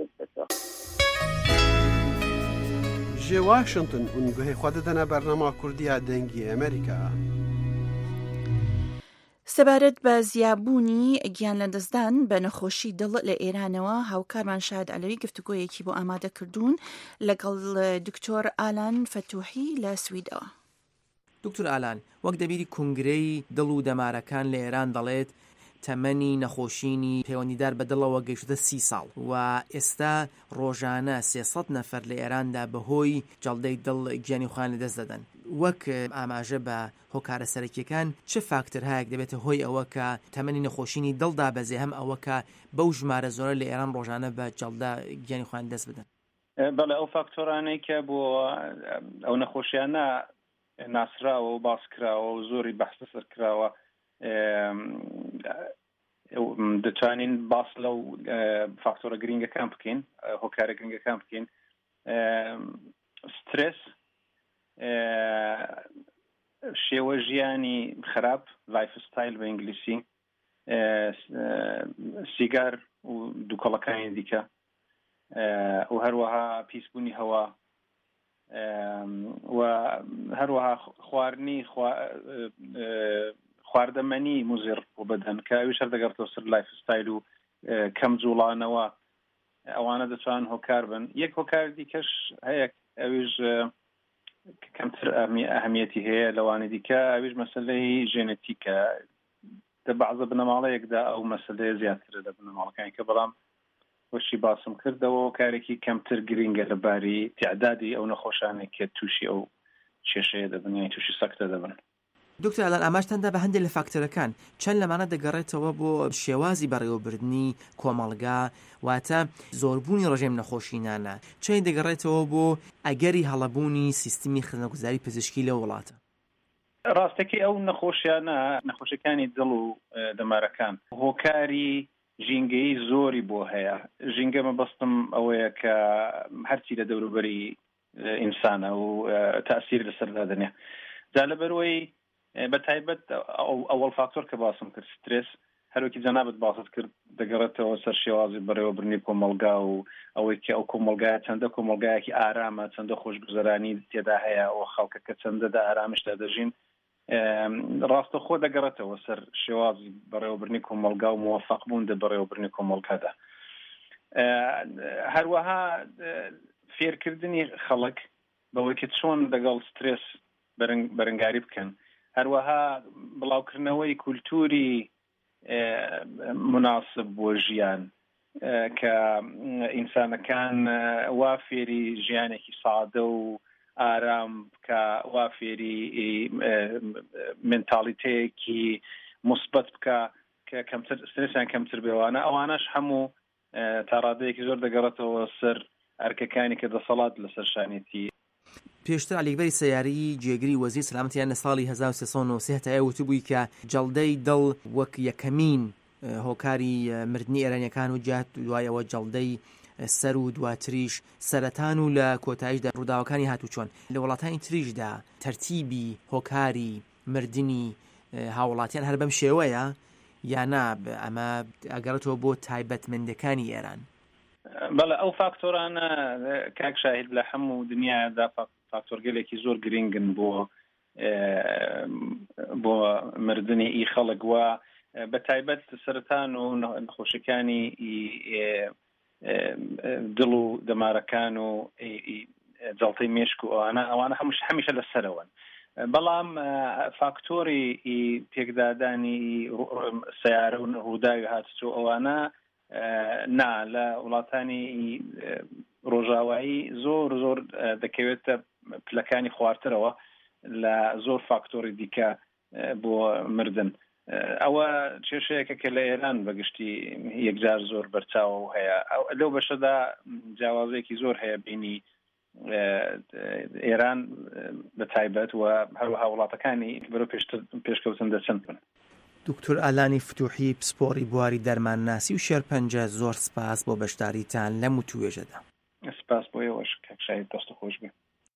جێ واشنگتن ئونگوهەی خوا دەدەنە بەرنامە کوردیە دەنگی ئەمریکا. سەبارەت بە زیابوونی گیان لەدەستدان بە نەخۆشی دڵ لە ئێرانەوە هاوکارمان شاهد عەلەوی گفتوگۆیەکی بۆ ئامادە کردوون لەگەڵ دکتۆر ئالان فەتوحی لە سویدەوە. دکتۆر ئالان، وەک دەبیری کنگرەی دڵ و دەمارەکان لە ئێران دەڵێت تەمەنی نەخۆشینی پەیوەندیدار بە دڵەوە گەیشتە سی ساڵ و ئێستا ڕۆژانە سێسەد نەفەر لە ئێراندا بەهۆی جەڵدەی دڵ گیانی خۆیان لەدەست دەدەن. وەک ئاماژە بە هۆکارە سەرەکیەکان چه فاکتەر هەیەک دەبێتە هۆی ئەوە کە تەمەنی نەخۆشینی دڵدا بەزێ هەم ئەوە کە بەو ژمارە زۆرە لە ئێران ڕۆژانە بە جەڵدا گیانی خۆیان دەست بدەن؟ بەڵێ ئەو فاکتۆرانەی کە بۆ ئەو نەخۆشیانە ناسراوە و باس کراوە و زۆری بەحث سەر کراوە دەتوانین باس لەو فاکتۆرە گرنگەکان بکەین هۆکارە گرنگەکان بکەین سترس شێوە ژیانی خراپ لایف ستایل بە ئینگلیسی سیگار و دووکەڵەکانی دیکە و هەروەها پیسبوونی هەوا و هەروەها خواردنی خواردەمەنی مزر و بەدەن کە ئەویش هەر دەگەڕێتەوە سەر لایف ستایل و کەم جوڵانەوە ئەوانە دەتوانن هۆکار بن. یەک هۆکار دیکەش هەیە ئەویش کەمتر ئەهەمیەتی هەیە لەوانە دیکە ئەویش مەسەلەی ژێنەتیکە دە بەعزە بنەماڵەیەکدا ئەو مەسەلەیە زیاترە لە بنەماڵەکانی کە بەڵام وەشی باسم کردەوە کارێکی کەمتر گرنگە لەباری تعدادی ئەو نەخۆشانێک کە تووشی ئەو کێشەیە دەبن یان تووشی سەکتە دەبن. دکتۆر ئالان ئاماژتاندا بە هەندێک لە فاکتۆرەکان چەند لەمانە دەگەڕێتەوە بۆ شێوازی بەڕێوەبردنی کۆمەڵگا واتە زۆربوونی ڕژێم نەخۆشینانە چەند دەگەڕێتەوە بۆ ئەگەری هەڵەبوونی سیستمی خزمەتگوزاری پزیشکی لە وڵاتە. ڕاستەکەی ئەو نەخۆشیانە نەخۆشیەکانی دڵ و دەمارەکان هۆکاری ژینگەی زۆری بۆ هەیە. ژینگە مەبەستم ئەوەیە کە هەرچی لە دەوروبەری ئینسانە و تاسیر لەسەردا دەنێ. جا لەبەرەوەی بە تایبەت ئەوەڵ فاکتۆر کە باسم کرد سترس هەروەکی جەنابەت باست کرد دەگەڕێتەوە سەر شێوازی بەڕێوەبردنی کۆمەڵگا و ئەوەی کە ئەو کۆمەڵگایە چەندە کۆمەڵگایەکی ئارامە چەندە خۆشگوزەرانی تێدا هەیە ئەو خەڵکەکە چەندەدا ئارامشدا دەژین ڕاستە خۆ دەگەڕێتەوە سەر شێوازی بەڕێوەبردنی کۆمەڵگا و موفق بوون دە بەڕێوەبردنی کۆمەڵگادا. هەروەها فێرکردنی خەڵک بەوەی کە چۆن لەگەڵ سترس بەرەنگاری بکەن هەروەها بڵاوکردنەوەی کولتوری مناسب بۆ ژیان کە ئینسانەکان وا فێری ژیانێکی سادە و ئارام بکە وا فێری مێنتاڵیتەیەکی مثبت بکە کە کەمتر سترسیان کەمتر بێوانە ئەوانەش هەموو تا ڕادەیەکی زۆر دەگەڕێتەوە سەر ئەرکەکانی کە دەسەڵات لەسەر شانێتی. پێشتر علیکبەری سەیاری جێگری وەزیر سەلامەتیان لە ساڵی هەزار و سێسەد و نۆ سێ هەتایە وتبووی کە جەڵدەی دڵ وەک یەکەمین هۆکاری مردنی ئێرانیەکان و جات دوایەوە جەڵدەی سەر و دواتریش سەرەتان و لە کۆتاییشدا ڕووداوەکانی هاتوچۆن لە وڵاتانی تریشدا تەرتیبی هۆکاری مردنی هاوڵاتیان هەر بەم شێوەیە یانا ئەمە ئەگەڕێتەوە بۆ تایبەتمەندەکانی ئێران. بەڵێ ئەو فاکتۆرانە کاک شاهید لە هەموو دنیادا فاکتۆرگەلێکی زۆر گرنگن بۆ بۆ مردنی ئی خەڵک وە بە تایبەت سەرەتان و نەخۆشیەکانی دڵ و دەمارەکان و جەڵتەی مێشک و ئەوانە ئەوانە هەمووش هەمیشە لەسەرەوەن. بەڵام فاکتۆری پێکدادانی سیارە و ڕووداوی هاتوچۆ ئەوانە نا لە وڵاتانی ڕۆژاوایی زۆر زۆر دەکەوێتە پلەکانی خواردترەوە لە زۆر فاکتۆری دیکە بۆ مردن. ئەوە کێشەیەکە کە لە ئێران بەگشتی یەکجار زۆر بەرچاو هەیە. لەو بەشەدا جیاوازەیەکی زۆر هەیە بینی ئێران بە تایبەت و هەروەها وڵاتەکانی بەرەو پێشکەوتن دەچەند بن. دکتۆر ئالانی فتوحی پسپۆری بواری دەرمانناسی و شێرپەنجە زۆر سپاس بۆ بەشداریتان لەم و توێژەدا. سپاس بۆ ئێوەش کاک شاهید دەست خۆش بێ.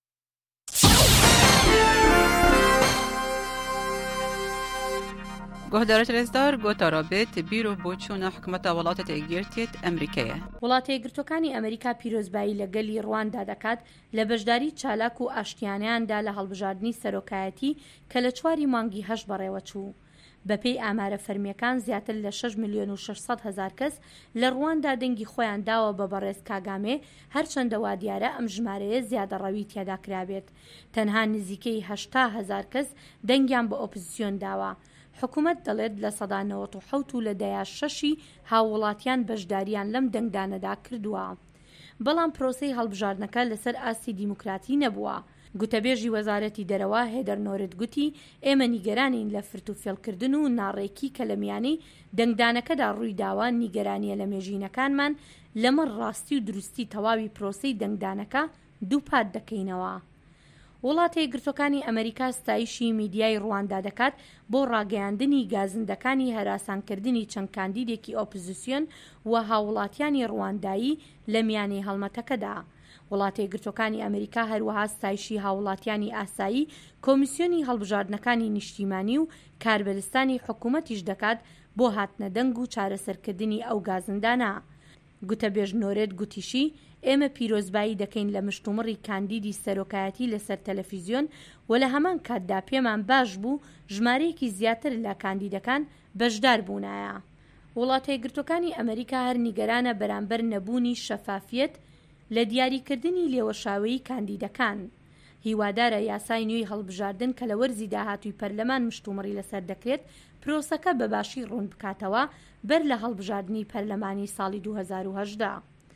گۆهدارە رێزدار گۆتە ڕابێت بیرۆ بۆ چوونە حکومەتە وڵاتە تێگیرتێت ئەمریکایە. وڵاتە یەکگرتوەکانی ئەمریکا پیرۆزبایی لەگەلی ڕواندا دەکات لە بەشداری چالاک و ئاشتیانیاندا لە هەڵبژاردننی سەرۆکایەتی کە لە چواری مانگی هەشت بەڕێوە چوو. بەپێی ئامارە فەرمیەکان زیاتر لە شەش ملیۆن و شەشسەد هەزار کەس لە ڕواندا دەنگی خۆیان داوە بە بەڕێز کاگامێ هەرچەندە وا دیارە ئەم ژمارەیە زیادە ڕەوی تێدا کرابێت. تەنها نزیکەی هەشتا هەزار کەس دەنگیان بە ئۆپۆزیسیۆن داوە. حکوومەت دەڵێت لە سەدا نەوەت و حەوت و لە دەیا شەشی هاوڵاتیان بەشداریان لەم دەنگدانەدا کردووە. بەڵام پرۆسەی هەڵبژاردنەکە لەسەر ئاسی دیموکراتی نەبووە. گوتەبێژی وەزارەتی دەرەوە هێدەر نۆرت گوتی ئێمە نیگەرانین لە فرت و فێڵکردن و ناڕێکی کە لە میانەی دەنگدانەکەدا ڕووی داوە نیگەرانیە لە مێژینەکانمان لەمە ڕاستی و دروستی تەواوی پرۆسەی دەنگدانەکە دووپات دەکەینەوە. وڵاتە یەکگرتوەکانی ئەمریکا ستایشی میدیای ڕواندا دەکات بۆ ڕاگەیاندنی گازندەکانی هەراسانکردنی چەند کاندیدێکی ئۆپۆزیسیۆن و هاوڵاتیانی ڕواندایی لە میانەی هەڵمەتەکەدا. وڵاتە یەکگرتوەکانی ئەمریکا هەروەها ستایشی هاوڵاتیانی ئاسایی، کۆمیسیۆنی هەڵبژاردنەکانی نیشتیمانی و کاربەرستانی حکوومەتیش دەکات بۆ هاتنەدەنگ و چارەسەرکردنی ئەو گازندانە. گوتەبێژ نۆرێت گوتیشی ئێمە پیرۆزبایی دەکەین لە مشتومڕی کاندیدی سەرۆکایەتی لەسەر تەلەڤیزیۆن و لە هەمان کاتدا پێمان باش بوو ژمارەیەکی زیاتر لە کاندیدەکان بەشدار بوونایە. وڵاتە یەکگرتوەکانی ئەمریکا هەر نیگەرانە بەرامبەر نەبوونی شەفافیەت لە دیاریکردنی لێوەشاوەیی کاندیدەکان. هیوادارە یاسای نوێی هەڵبژاردن کە لە وەرزی داهاتووی پەرلەمان مشتومڕی لەسەر دەکرێت پرۆسەکە بەباشی ڕوون بکاتەوە بەر لە هەڵبژاردننی پەرلەمانی ساڵی دوو هەزار و هەژدا.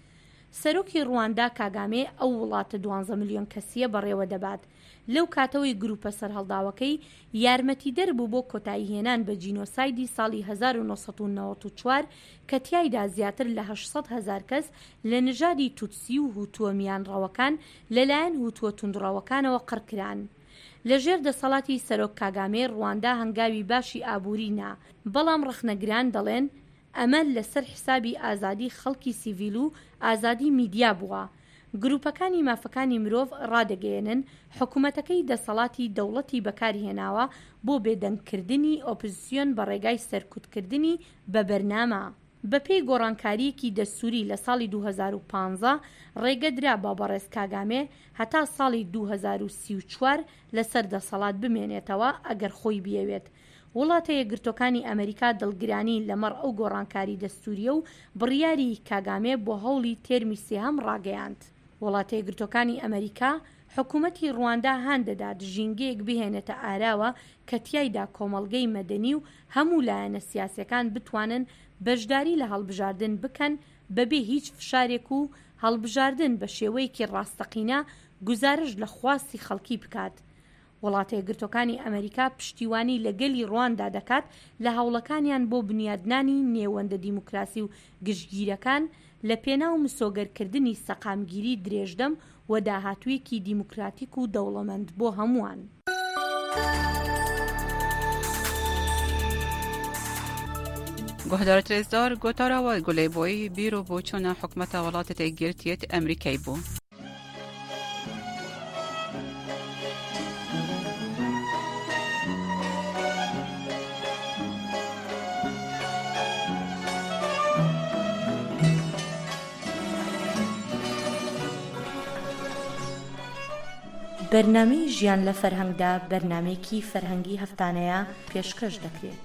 سەرۆکی ڕواندا کاگامێ ئەو وڵاتە دوانزە ملیۆن کەسیە بەڕێوە دەبات. لەو کاتەوەی گروپە سەرهەڵداوەکەی یارمەتی دەربوو بۆ کۆتایی هێنان بە جینۆسایدی ساڵی هەزار و نۆسەد و نەوەت و چوار کە تیایدا زیاتر لە هەشت هەزار کەس لە نژادی توتسی و هوتووە میانڕەوەکان لەلایەن هوتووە توندڕەوەکانەوە قڕکران. لەژێر دەسەڵاتی سەرۆک کاگامێ ڕواندا هەنگاوی باشی ئابوورینا، بەڵام ڕەخنەگران دەڵێن ئەمە لەسەر حسابی ئازادی خەڵکی سیڤیل و ئازادی میدیا بووە. گروپەکانی مافەکانی مرۆڤ ڕادەگەیەنن حکوومەتەکەی دەسەڵاتی دەوڵەتی بەکارهێناوە بۆ بێدەنگکردنی ئۆپۆزیسیۆن بە ڕێگای سەرکوتکردنی بە بەرنامە. بەپێی گۆڕانکاریەکی دەستوری لە ساڵی دوو هەزار و پانزە ڕێگەدرا بە بەڕێز کاگامێ هەتا ساڵی دوو هەزار و سی و چوار لەسەر دەسەڵات بمێنێتەوە ئەگەر خۆی بیەوێت. وڵاتە یەکگرتوەکانی ئەمریکا دڵگرانی لەمەڕ ئەو گۆڕانکاری دەستوریە و بڕیاری کاگامێ بۆ هەوڵی تێرمی سێهەم ڕاگەیاند. وڵاتە یەکگرتوەکانی ئەمریکا حکوومەتی ڕواندا هان دەدات ژینگەیەک بهێنێتە ئاراوە کە تیایدا کۆمەڵگەی مەدەنی و هەموو لایەنە سیاسەکان بتوانن بەشداری لە هەڵبژاردن بکەن بەبێ هیچ فشارێک و هەڵبژاردن بە شێوەیەکی ڕاستەقینە گزارش لە خواستی خەڵکی بکات. وڵاتە یەکگرتوەکانی ئەمریکا پشتیوانی لەگەلی ڕواندا دەکات لە هەوڵەکانیان بۆ بنیادنانی نێوەندە دیموکراسی و گشتگیرەکان لە پێناو مسۆگەرکردنی سەقامگیری درێژدەم و داهاتوویەکی دیموکراتیک و دەوڵەمەند بۆ هەمووان. گۆهدارە ترێزدار گۆتاراوە گولەیبۆی بیرۆ بۆ چۆنە حکومەتە وڵاتە یەکگرتوێت ئەمریکای بوو. بەرنامەی ژیان لە فەرهەنگدا بەرنامەیەکی فەرهەنگی هەفتانەیە پێشکەش دەکرێت.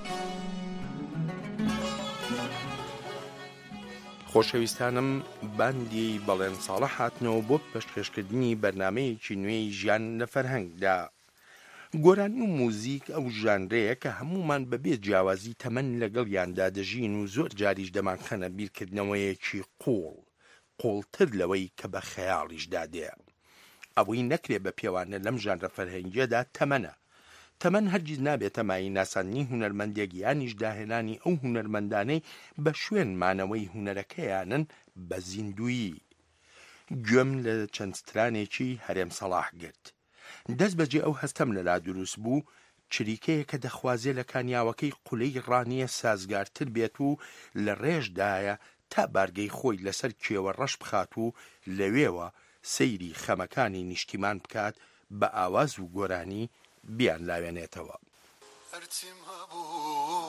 خۆشەویستانم باندی بەڵێن ساڵە هاتنەوە بۆ پێشکەشکردنی بەرنامەیەکی نوێی ژیان لە فەرهەنگدا. گۆرانی و موزیک ئەو ژانرەیە کە هەمومان بەبێ جیاوازی تەمەن لەگەڵیاندا دەژین و زۆر جاریش دەمانخەنە بیرکردنەوەیەکی قوڵ قوڵتر لەوەی کە بە خەیاڵیشدا دێ. ئەوەی نەکرێ بە پێوانە لەم ژانرە فەرهەنگیەدا تەمەنە. تەمەن هەرگیز نابێتە مای ناسانی هونەرمەندێک یانیش داهێنانی ئەو هونەرمەندانەی بە شوێن مانەوەی هونەرەکەیانن بە زیندویی. گوێم لە چەند سترانێکی هەرێم سەڵاح گرت. دەست بەجێ ئەو هەستەم لەلا دروست بوو چریکەیە کە دەخوازێ لە کانیاوەکەی قولەی ڕانیە سازگارتر بێت و لە ڕێژدایە تا بارگەی خۆی لەسەر کێوە ڕەش بخات و لەوێوە سەیری خەمەکانی نیشتیمان بکات بە ئاواز و گۆرانی بیان لاوێنێتەوە. هەرچیم هەبوو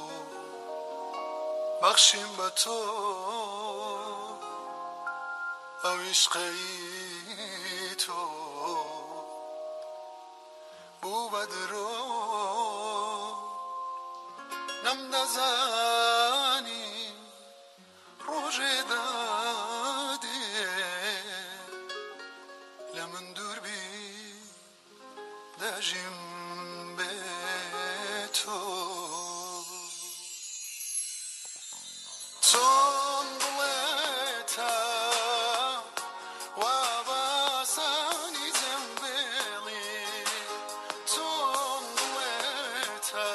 بەخشیم بە تۆ ئەو عیشقەی تۆ بوو بە درۆ نەمدەزانی ڕۆژێ دادێ لە من دوور بی دەژیم بێ تۆ چۆن بڵێتە وا باسانی جەمبێڵی چۆن بڵێتە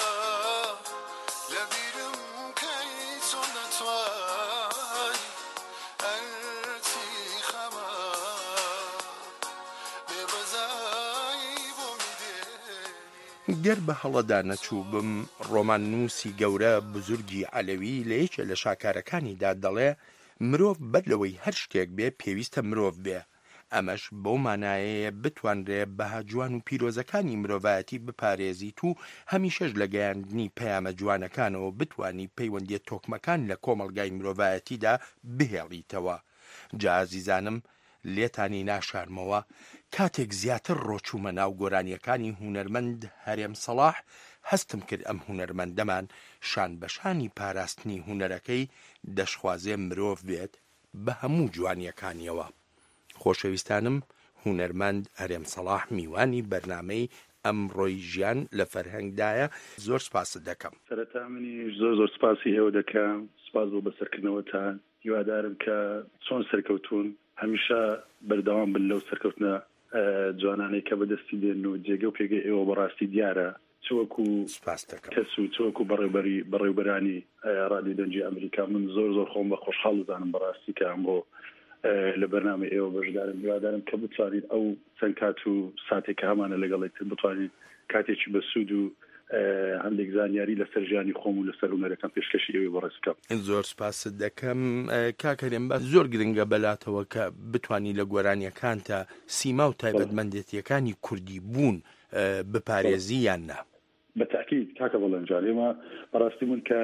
لە بیرم کەی چۆن دەتوانی هەرچی خەمە بێبەزە گەر بە هەڵەدا نەچوو بم ڕۆمان نووسی گەورە بزورگی عەلەوی لە یەکێ لە شاکارەکانیدا دەڵێ مرۆڤ بەر لەوەی هەر شتێک بێ پێویستە مرۆڤ بێ ئەمەش بەو مانایەیە بتوانرێ بەها جوان و پیرۆزەکانی مرۆڤایەتی بپارێزیت و هەمیشەش لە گەیاندنی پەیامە جوانەکانەوە بتوانی پەیوەندیە تۆکمەکان لە کۆمەڵگای مرۆڤایەتیدا بهێڵیتەوە. جا ئازیزانم لێتانی ناشارمەوە کاتێک زیاتر ڕۆچوومە ناو گۆرانیەکانی هونەرمەند هەرێم سەڵاح هەستم کرد ئەم هونەرمەندەمان شان بەشانی پاراستنی هونەرەکەی دەشخوازێ مرۆڤ بێت بە هەموو جوانیەکانیەوە. خۆشەویستانم هونەرمەند هەرێم سەڵاح میوانی بەرنامەی ئەمڕۆی ژیان لە فەرهەنگدایە زۆر سپاست دەکەم. سەرەتا منیش زۆر زۆر سپاسی ئێوە دەکەم، سپاس بۆ بەسەرکردنەوەتان، هیوادارم کە چۆن سەرکەوتون هەمیشە بەردەوام بن لەو سەرکەوتنە جوانانەی کە بەدەستی دێن و جێگە و پێگەی ئێوە بەڕاستی دیارە چوەکو کەس و چوەکو بەڕێوبەری بەڕێوبەرانی ڕادیۆ دەنگی ئەمریکا من زۆر زۆر خۆم بە خۆشحاڵ دەزانم بەڕاستی کە ئەمڕۆ لە بەرنامەی ئێوە بەشدارم. هیوادارم کە بتوانین ئەو چەند کات و ساتێک کە هەمانە لەگەڵێکتر بتوانین کاتێکی بەسوود و هەندێک زانیاری لەسەر ژیانی خۆم و لەسەر هونەرەکەم پێشکەشی ئێوەی بەڕێز بکەم. زۆر سپاست دەکەم کاکەرێم بە زۆر گرنگە بەلاتەوە کە بتوانی لە گۆرانیەکانتە سیما و تایبەتمەندێتیەکانی کوردی بوون بپارێزی یان نا؟ بەتاکید کاکە بەڵەنجان ئێمە بەڕاستی من کە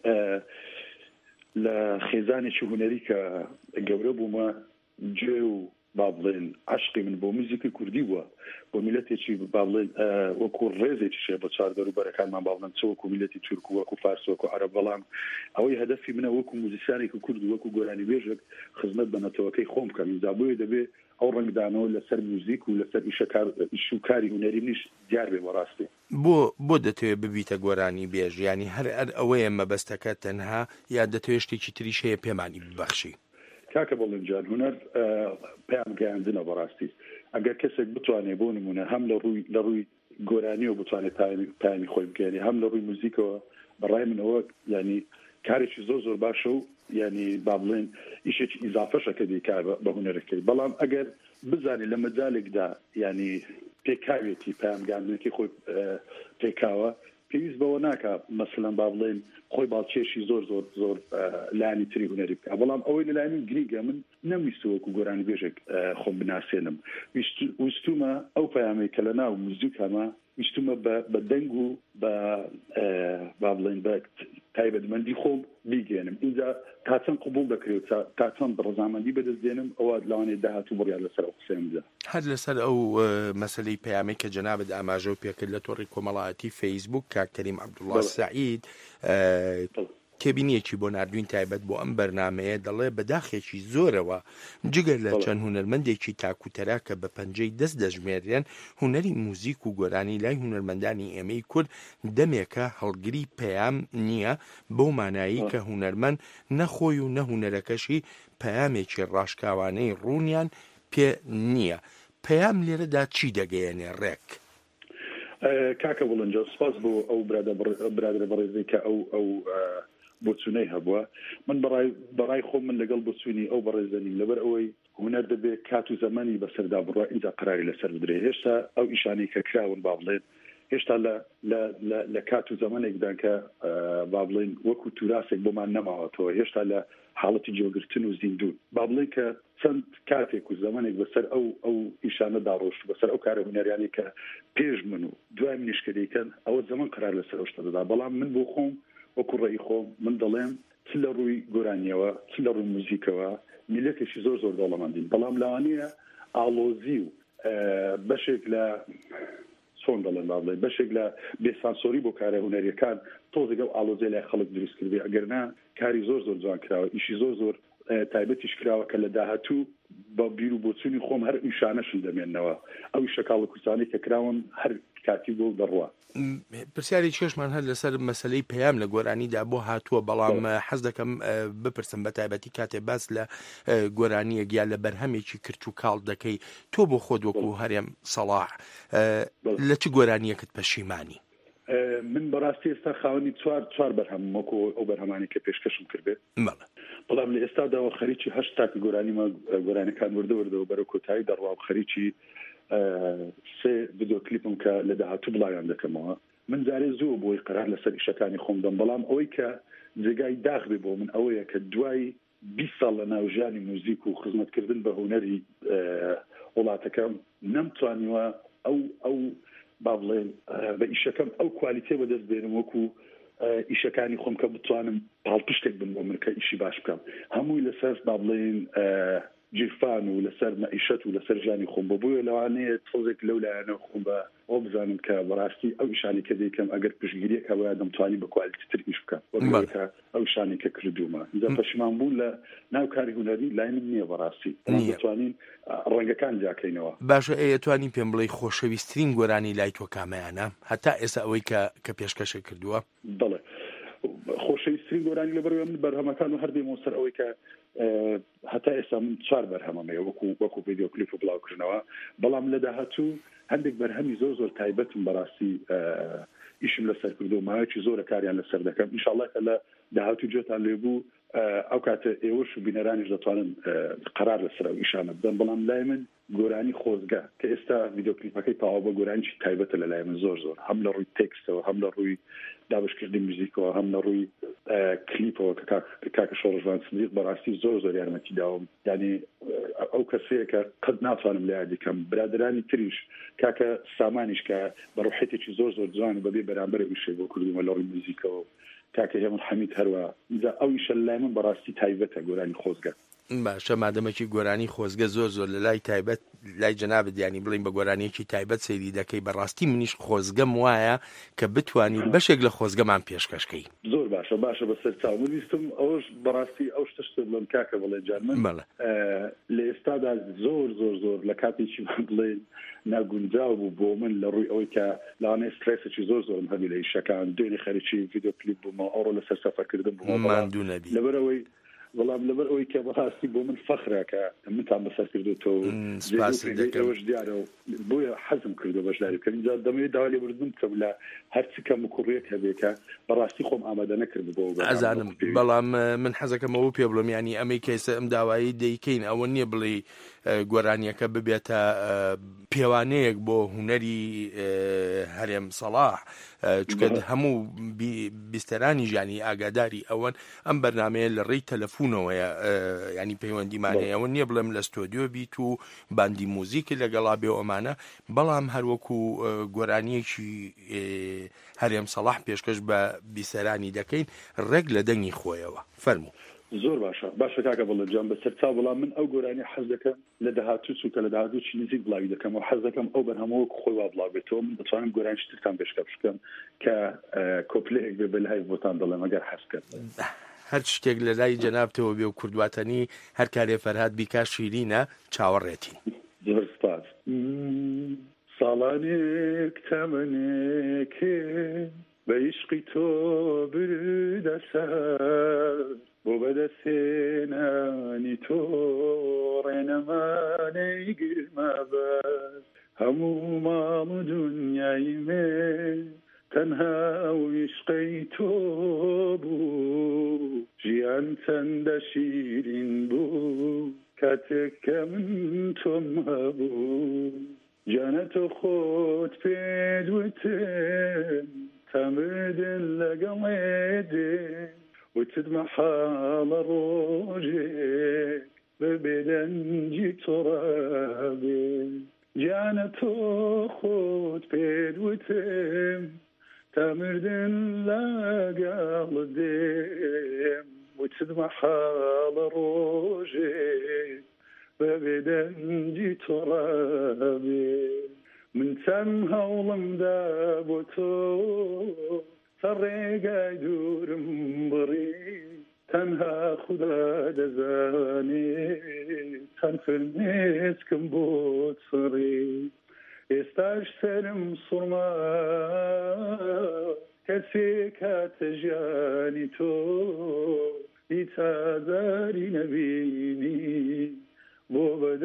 لە خێزانێکی هونەری کە گەورە بوومە گوێ و با بڵێن عشقی من بۆ موزیکی کوردی بووە بۆ میلەتێکی با بڵێن وەکو ڕێزێکی شێ بە چوار دەروبەرەکانمان با بڵێن چ وەکو میلەتی تورک و وەکو فارس وەکو عەرەب، بەڵام ئەوەی هەدەفی منە وەکو موزیسیانێکی کورد و وەکو گۆرانی بێژێک خزمەت بە نەتەوەکەی خۆم بکەم. ئینجا بۆیە دەبێ ئەو ڕنگدانەوە لەسەر موزیک و لەسەر ئیش و کاری هونەری منیش دیار بێ بەڕاستی. بۆ بۆ دەتەوێت ببیتە گۆرانی بێژ، ینی هەر ئەوەیە مەبەستەکە تەنها یا دەتەوێت شتێکی تریش هەیە پێمانی ببەخشی؟ کاکە بەڵێنجان هونەر پێیان گەیاندنە بەڕاستی. ئەگەر کەسێک بتوانێت بۆ نمونە هەم لە ڕووی لە ڕووی گۆرانیەوە بتوانێت پایانی خۆی بگەێنێ، هەم لە ڕووی موزیکەوە بەڕای منەوە ینی کارێکی زۆر زۆر باشە و ینی با بڵێن ئیشێکی ئیزافەشەکە دیکار بە هونەرەکەی. بەڵام ئەگەر بزانێت لە مەجالێکدا ینی پێکاوێتی پایانگاندنەکەی خۆی پێکاوە پێویست بەوە ناکە مەسەلەن با بڵێن خۆی باڵکێشی زۆر زۆر زۆر لانی تری هونەری بکە. بەڵام ئەوەی لەلای من گرینگە، من نەویستوەکو گۆرانی بێژێک خۆم بناسێنم، ویستومە ئەو پەیامەی کە لە ناو موزیکەمە ویستومە بە دەنگ و بە با بڵێن بە تایبەتمەندی خۆم بیگەێنم. اینجا تا چەند قبول دەکرێت تا چەند ڕەزامەندی بەدەستێنم ئەوە لەوانەیە داهاتوو بڕیار لەسەر ئەو قسەیەمدا. هەر لەسەر ئەو مەسەلەی پەیامەی کە جەنابەت ئاماژە و پێکرد لە تۆڕی کۆمەڵایەتی فەیسبوک کاکتەریم عەبدوڵڵاه سەعید تێبینیەکی بۆ نردوین تایبەت بۆ ئەم بەرنامەیە دەڵێ بەداخێکی زۆرەوە جگەر لە چەند هونەرمەندێکی تاکوتەرا کە بە پەنجەی دەست دەژمێرێن هونەری موزیک و گۆرانی لای هونەرمەندانی ئێمەی کورد دەمێکە هەڵگری پەیام نییە، بەو مانایی کە هونەرمەند نەخۆی و نەهونەرەکەشی پەیامێکی ڕاشکاوانەی ڕوونیان پێ نییە. پەیام لێرەدا چی دەگەیەنێ ڕێک؟ کاکە بڵنجە سپاس بۆ ئەو برادرە بەڕێزەی کە ئەو ئەو بۆچوونەی هەبووە. من بەڕای خۆم من لەگەڵ بۆچوونی ئەو بەڕێزەنیم لەبەر ئەوەی هونەر دەبێت کات و زەمانی بەسەردا بڕوا ئینجا قەراری لەسەر بدرێ. هێشتا ئەو ئیشانەی کە کراون با بڵێن هێشتا لە کات و زەمانێکدان کە با بڵێن وەکو توراسێک بۆمان نەماوەتەوە، هێشتا لە حاڵەتی جێگرتن و زیندون با بڵێن کە چەند کاتێک و زەمانێک بەسەر ئەو ئەو ئیشانە داڕۆشت بەسەر ئەو کارە هونەریانی کە پێش من و دوای منیش کە دەیکەن ئەوە زەمان قەرار لەسەر ئەو شتە دەدا. بەڵام من بۆ خۆم وەکو ڕێی خۆم من دەڵێم چ لە ڕووی گۆرانیەوە چ لە ڕووی موزیکەوە میلەتێکی زۆر زۆر دەوڵەمەندین، بەڵام لەوانەیە ئاڵۆزی و بەشێک لە چۆن دەڵێن با بڵێ بەشێک لە بێسانسۆری بۆ کارە هونەریەکان تۆزێک ئەو ئاڵۆزەی لای خەڵک دروست کردێ. ئەگەرنا کاری زۆر زۆر جوان کراوە، ئیشی زۆر زۆر تایبەتیش کراوە کە لە داهاتوو بە بیر و بۆچوونی خۆم هەر ئیشانەشن دەمێنەوە. ئەو شەکاڵە کوردستانی کە کراون هەر کاتی بۆ دەڕوا. پرسیاری چێشمان هەر لەسەر مەسلەی پەیام لە گۆرانیدا بۆ هاتووە، بەڵام حەز دەکەم بپرسم بە تایبەتی کاتێ باس لە گۆرانیەک یا لە بەرهەمێکی کرد و کاڵ دەکەی تۆ بۆ خۆت وەکو هەرێم سەڵاح لە چ گۆرانیەکت پەشیمانی؟ من بەڕاستی ئێستا خاوەنی چوار چوار بەرهەم وەکو ئەو بەرهەمانی کە پێشکەشم کردێت، بەڵام لە ئێستاداوە خەریکی هەشت تاکە گۆرانیمە گۆرانەکان وردە وردەوە بەرە کۆتایی دەڕوا و خەریکی سێ ڤیدیۆ کلیپم کە لە داهاتوو بڵاویان دەکەمەوە من جارێ زوو بۆی قەرار لەسەر ئیشەکانی خۆم دەم بەڵام ئەوەی کە جێگای داغ بێ بۆ من ئەوەیە کە دوای بیست ساڵ لە ناوژیانی موزیک و خزمەتکردن بە هونەری وڵاتەکەم نەمتوانیوە ئەو ئەو با بڵێن بە ئیشەکەم ئەو کوالیتێ بەدەست بێنم وەکو ئیشەکانی خۆم کە بتوانم پاڵپشتێک بن بۆ من کە ئیشی باش بکەم هەمووی لەسەر با بڵێن جیرفان و لەسەر مەعیشەت و لەسەر ژیانی خۆم بە بۆیە لەوانەیە تۆزێک لەو لایەنە خۆم بە ئەو بزانم کە بەڕاستی ئەو ئیشانی کە دەیکەم ئەگەر پشتگیریەک هەوەیە دەمتوانی بە کوالیتیتر ئیش بکەم وەکە ئەو شانی کە کردومە جا پەشیمان بوون لە ناو کاری هونەری لای من نییە بەڕاستی دەتوانین ڕەنگەکان جاکەینەوە باشە ئەیەتوانی پێم بڵێ خۆشەویستترین گۆرانی لای تۆ کامەیانە هەتا ئێستا ئەوەی کە کە پێشکەشە کردووە بڵێ خۆشەویستترین گۆرانی لەبەرەوە من بەرهەمەکان و هەردێمەوە سەر ئەوەی کە هەتا ئێستا من چوار بەرهەمەمەیە وەکو وەکو ڤیدیۆ کلیپ و بڵاوکردنەوە بەڵام لە داهاتوو هەندێک بەرهەمی زۆر زۆر تایبەتم بەڕاستی ئیشم لەسەر کردو ماوەیەکی زۆرە کاریان لەسەر دەکەم ئینشاءڵڵا کە لە داهاتوو جۆتان لێبوو ئەو کاتە ئێوەش و بینەرانیش دەتوانن قەرار لەسەر ئەو ئیشانە بدەن بەڵام لای من گۆرانی خۆزگە کە ئێستا ڤیدیۆ کلیپەکەی تەواو بە گۆرانیی تایبەتە لە لای من زۆر زۆر هەم لە ڕووی تێکستەوە هەم لە ڕووی دابشکردنی موزیکەوە هەم لە ڕووی کلیپەوە کە کاکە شۆڕژوان سندیق بەڕاستی زۆر زۆر یارمەتی داوم یعنی ئەو کەسەیە کە قەت ناتوانم لە یاد بکەم برادرانی تریش کاکە سامانیش کە بە ڕوحێتێکی زۆر زۆر جوان و بەبێ بەرامبەر ویشێ بۆ کردومە لە ڕووی موزیکەوە کاکە هێمن حەمید هەروە ئەو ئیشە لای من بەڕاستی تایبەتە گۆرانی خۆزگە باشە مادەمەکی گۆرانی خۆزگە زۆر زۆر لە لای تایبەت لای جەنابەت دیانی بڵین بە گۆرانیەکی تایبەت سەیری دەکەی بەڕاستی منیش خۆزگەم وایە کە بتوانین بەشێک لە خۆزگەمان پێشکەشکەی زۆر باشە باشە بەسەر چاوم ویستم ئەوش بەڕاستی ئەو شتشت بڵێن کاکە بڵێ جان من لە ئێستادا زۆر زۆر زۆر لە کاتێکی بڵێن ناگونجاو بوو بۆ من لە ڕووی ئەوەی کە لاانێ سترێسێکی زۆر زۆرم هەبی لە ئیشەکان دوێنێ خەریکی ڤیدیۆ کلیپ بوومەوە ئەوڕۆ لەسەر سەفەرکردن بوومە لەبەرەوەی بەڵام لەبەر ئەوەی کە بەڕاستی بۆ من فەخرە کە منتان بەسەر کردوتەوە ئێوەش دیارە و بۆیە حەزم کردو بەشداری بکەم اینجا دەمەوێت داوا لێبوردن بکەم لە هەرچی کەم و کوڕێک هەبێکە بەڕاستی خۆم ئامادە نەکرد بۆ ئەزانم بەڵام من حەزەکەمەوە پێ بڵم ینی ئەمەی کەسە ئەم داوایی دەیکەین ئەوە نییە بڵێ گۆرانیەکە ببێتە پێوانەیەک بۆ هونەری هەرێم سەڵاح چکە هەموو بیستەرانی ژیانی ئاگاداری ئەوەن ئەم بەرنامەیە لە ڕێی تەلەفۆنەوەیە ینی پەیوەندیمانەیە ئەوە نییە بڵێم لە ستۆدیۆ بیت و باندی موزیکی لەگەڵا بێ ئەمانە بەڵام هەروەکو گۆرانیەکی هەرێم سەڵاح پێشکەش بە بیستەرانی دەکەین ڕێک لە دەنگی خۆیەوە فەرموو زۆر باشە باشە کاکە بڵێ جان بەسەر چاو بەڵام من ئەو گۆرانی حەز دەکەم لە داهاتوو چووکە لە داهاتوو چی نزیک بڵاوی دەکەم و حەز دەکەم ئەو بەرهەمەوە خۆی وا بڵاو بێتەوە من دەتوانم گۆرانی شتتان پێشکە بشکەم کە کۆپلەیەک بێ بەلای بۆتان دەڵێم ئەگەر حەز کرد هەر شتێک لە لای جەنابتەوە بێ و کوردواتەنی هەر کارێ فەرهاد بیکا شیرینە چاوەڕێتی زۆر سپاس ساڵانێک تەمەنێکێ بە عیشقی تۆ بردە سەر بۆ بەدەستێنانی تۆ ڕێنەمانەی گرمە بەس هەموو ماڵ و دنیای مێ تەنها عیشقەی تۆ بوو ژیان چەندە شیرین بوو کاتێک کە من تۆم هەبوو جانە تۆ خۆت پێت وتم تەمردن لەگەڵێ دێ وتت محاڵە ڕۆژێک بەبێ دەنگی تۆڕابێ جانە تۆ خۆت پێت وتم تەمردن لەگەڵ دێم وتت محاڵە ڕۆژێک بەبێ دەنگی تۆڕابێ من چەند هەوڵمدا بۆ تۆ تا ڕێگای دوورم بڕی تەنها خوددا دەزانێ چەند فرمێسکم بۆ سڕی ئێستاش سەرم سوڕما کەسێ کاتە ژیانی تۆ هیچ ئازاری نەبینی بۆ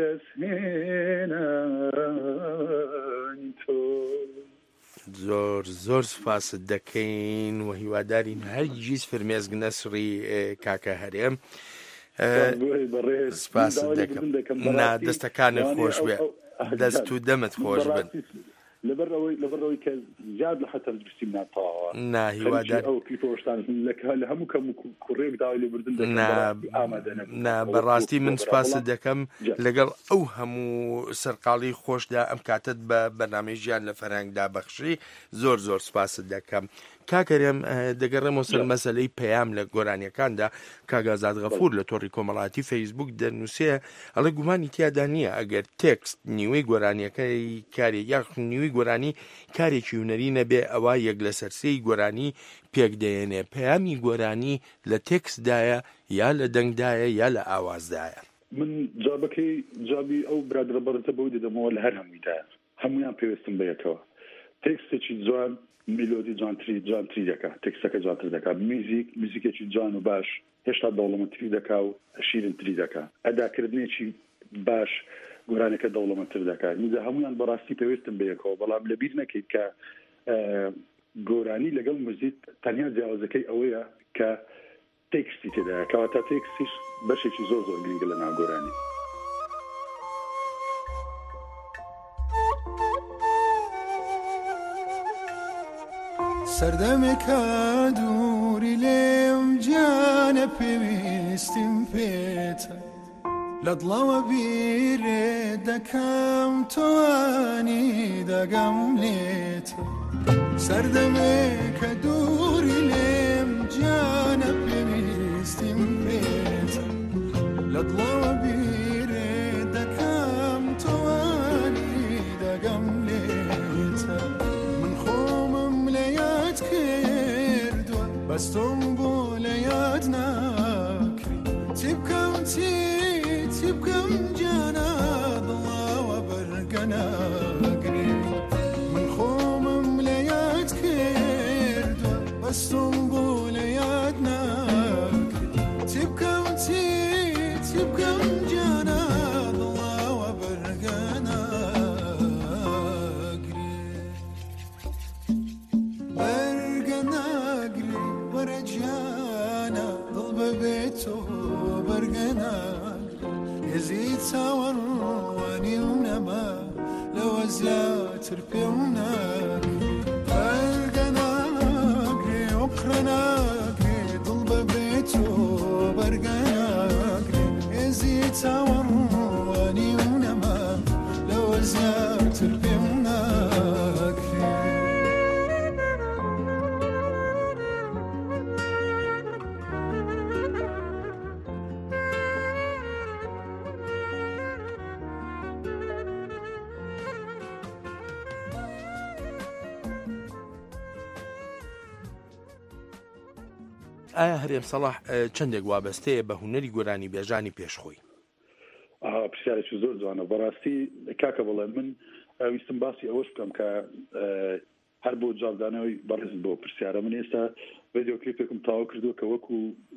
بەدەستهێنانی تۆ زۆر زۆر سپاست دەکەین و هیوادارین هەرگیز فرمێسک نەسڕی کاکە هەرێم سپاست دەکەم نا دەستەکانت خۆش بێ دەست و دەمت خۆش بن لەبەرەوەی لەبەرەوەی کە زیاد لە حەتەم درستی ناتاوە ناهیوادار ئەو کلیپۆشتان لە هەموو کەم کوڕێک داوای لێبردن نا بەڕاستی من سپاست دەکەم لەگەڵ ئەو هەموو سەرقاڵی خۆشدا ئەم کاتت بە بەرنامەی ژیان لە فەرهەنگدا بەخشی زۆر زۆر سپاست دەکەم. کاکەرێم دەگەڕێمەوە سەر مەسەلەی پەیام لە گۆرانیەکاندا. کاگازاد غەفور لە تۆڕی کۆمەڵاتی فەیسبوک دەنووسێ ئەڵێ گومانی تیادا نییە ئەگەر تێکست نیوەی گۆرانیەکەی کارێ یاخ نیوەی گۆرانی کارێکی هونەری نەبێ ئەوە یەک لە سەرسەی گۆرانی پێک دەێنێ. پەیامی گۆرانی لە تێکستدایە یا لە دەنگدایە یا لە ئاوازدایە. من جابەکەی جابی ئەو برادرە بەڕێتە بەو دەدەمەوە لە هەر هەموویدایە هەمویان پێویستم بەیەکەوە. تێکستێکی جوان میلۆدی جوانتری جوانتری دەکا تێکستەکە جوانتر دەکا میزیک میزیکێکی جوان و باش هێشتا دەوڵەمەندتری دەکا و شیرنتری دەکا ئەداکردنێکی باش گۆرانەکە دەوڵەمەندتر دەکا. میزە هەمویان بەڕاستی پێویستم بەیەکەوە بەڵام لەبیر نەکەیت کە گۆرانی لەگەڵ موزیک تەنیا جیاوازەکەی ئەوەیە کە تێکستی تێدایە کەواتە تێکستیش بەشێکی زۆر زۆر گرنگە لە ناو گۆرانی. سەردەمێکە دووری لێم گیانە پێویستیم پێتە لە دڵەوە بیرێ دەکەم تۆوانی دەگەم لێتە سەردەمێکە دووری لێم گیانە پێویستیم پێتە لە دڵەوە بیرێ دەکەم تۆوانی دەگەم لێتە من خۆمم لە یاد کردووە بەستۆم بۆ لە یاد ناکری چی بکەم چی چی بکەم جانە دڵەوە بەرگە ناگری من خۆمم لە یاد کردووە بەستۆم بۆ لە یاد ناکری چی بکەم چی چی بکەم جانە دڵەوە بەرگە ناگری بەرگە ناگری وەرە جانە دڵ بەبێت تۆ بەرگە ناگری هێزی چاوەڕوانی و نەما لەوە زیاتر پێ و ناگری بەرگە ناگری وەقرە ناگری دڵ بەبێت تۆ بەرگە ناگری هێزی چاوەڕوانی و نەما لەوە زیاتر پێ و ناگری. ئایا هەرێم سەڵاح چەندێک وابەستەیە بە هونەری گۆرانی بێژانی پێشخۆی؟ پرسیارێکی زۆر جوانە بەڕاستی کاکە بڵێ من ویستم باسی ئەوەش بکەم کە هەر بۆ جاابدانەوەی بەڕێز بۆ پرسیارە من ئێستا ڤیدیۆ کلیپێکم تاوا کردووە کە وەکو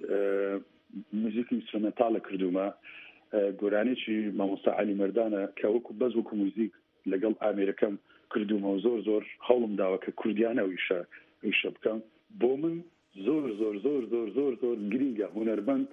موزیکی ئینسترومنتالە کردومە گۆرانێکی مامۆستا عەلی مەردانە کە وەکو بەز وەکو موزیک لەگەڵ ئامێرەکەم کردومە و زۆر زۆر هەوڵم داوە کە کوردیانە ویشە ویشە بکەم. بۆ من زۆر زۆر زۆر زۆر زۆر زۆر گرینگە هونەرمەند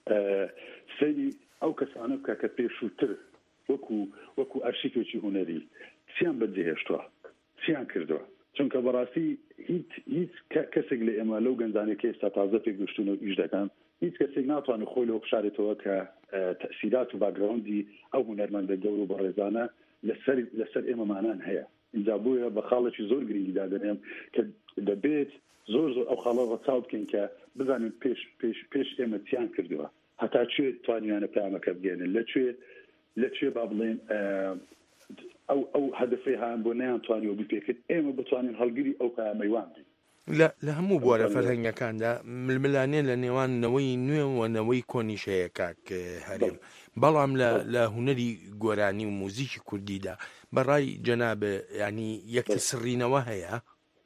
سەری ئەو کەسانە بکە کە پێشووتر وەکو وەکو ئەرشیفێکی هونەری چیان بەجێهێشتووە چیان کردووە چونکە بەڕاستی هیچ هیچ کەسێک لە ئێمە لەو گەنجانێکی ئێستا تازە پێگەشتون و ئیش دەکەن هیچ کەسێک ناتوانێت خۆی لەوە بشارێتەوە کە تەسیرات و باگراوندی ئەو هونەرمەندە گەور و بەڕێزانە لەسەر لەسەر ئێمەمانان هەیە. اینجا بووە بە خاڵێکی زۆر گرنگیدا دەنێم کە دەبێت زۆر زۆر ئەو خاڵە ڕەچاو بکەین کە بزانین پێش پێش پێش ئێمە چیان کردووە هەتا کوێ توانیانە پەیامەکە بگەێنن لەکوێ لەکوێ با بڵێن ئەو ئەو هەدفەی هەیان بۆ نەیانتوانیەوە بپێکرد ئێمە بتوانین هەڵگیری ئەو پەیامەیوان بین. لە هەموو بوارە فەرهەنگەکاندا ململانێ لە نێوانەوەی نوێوەنەوەی کۆنیشەیە کاک هەرێم بەڵام لە هونەری گۆرانی و موزیکی کوردیدا بەڕای جەنابە ینی یەکتر سڕینەوە هەیە؟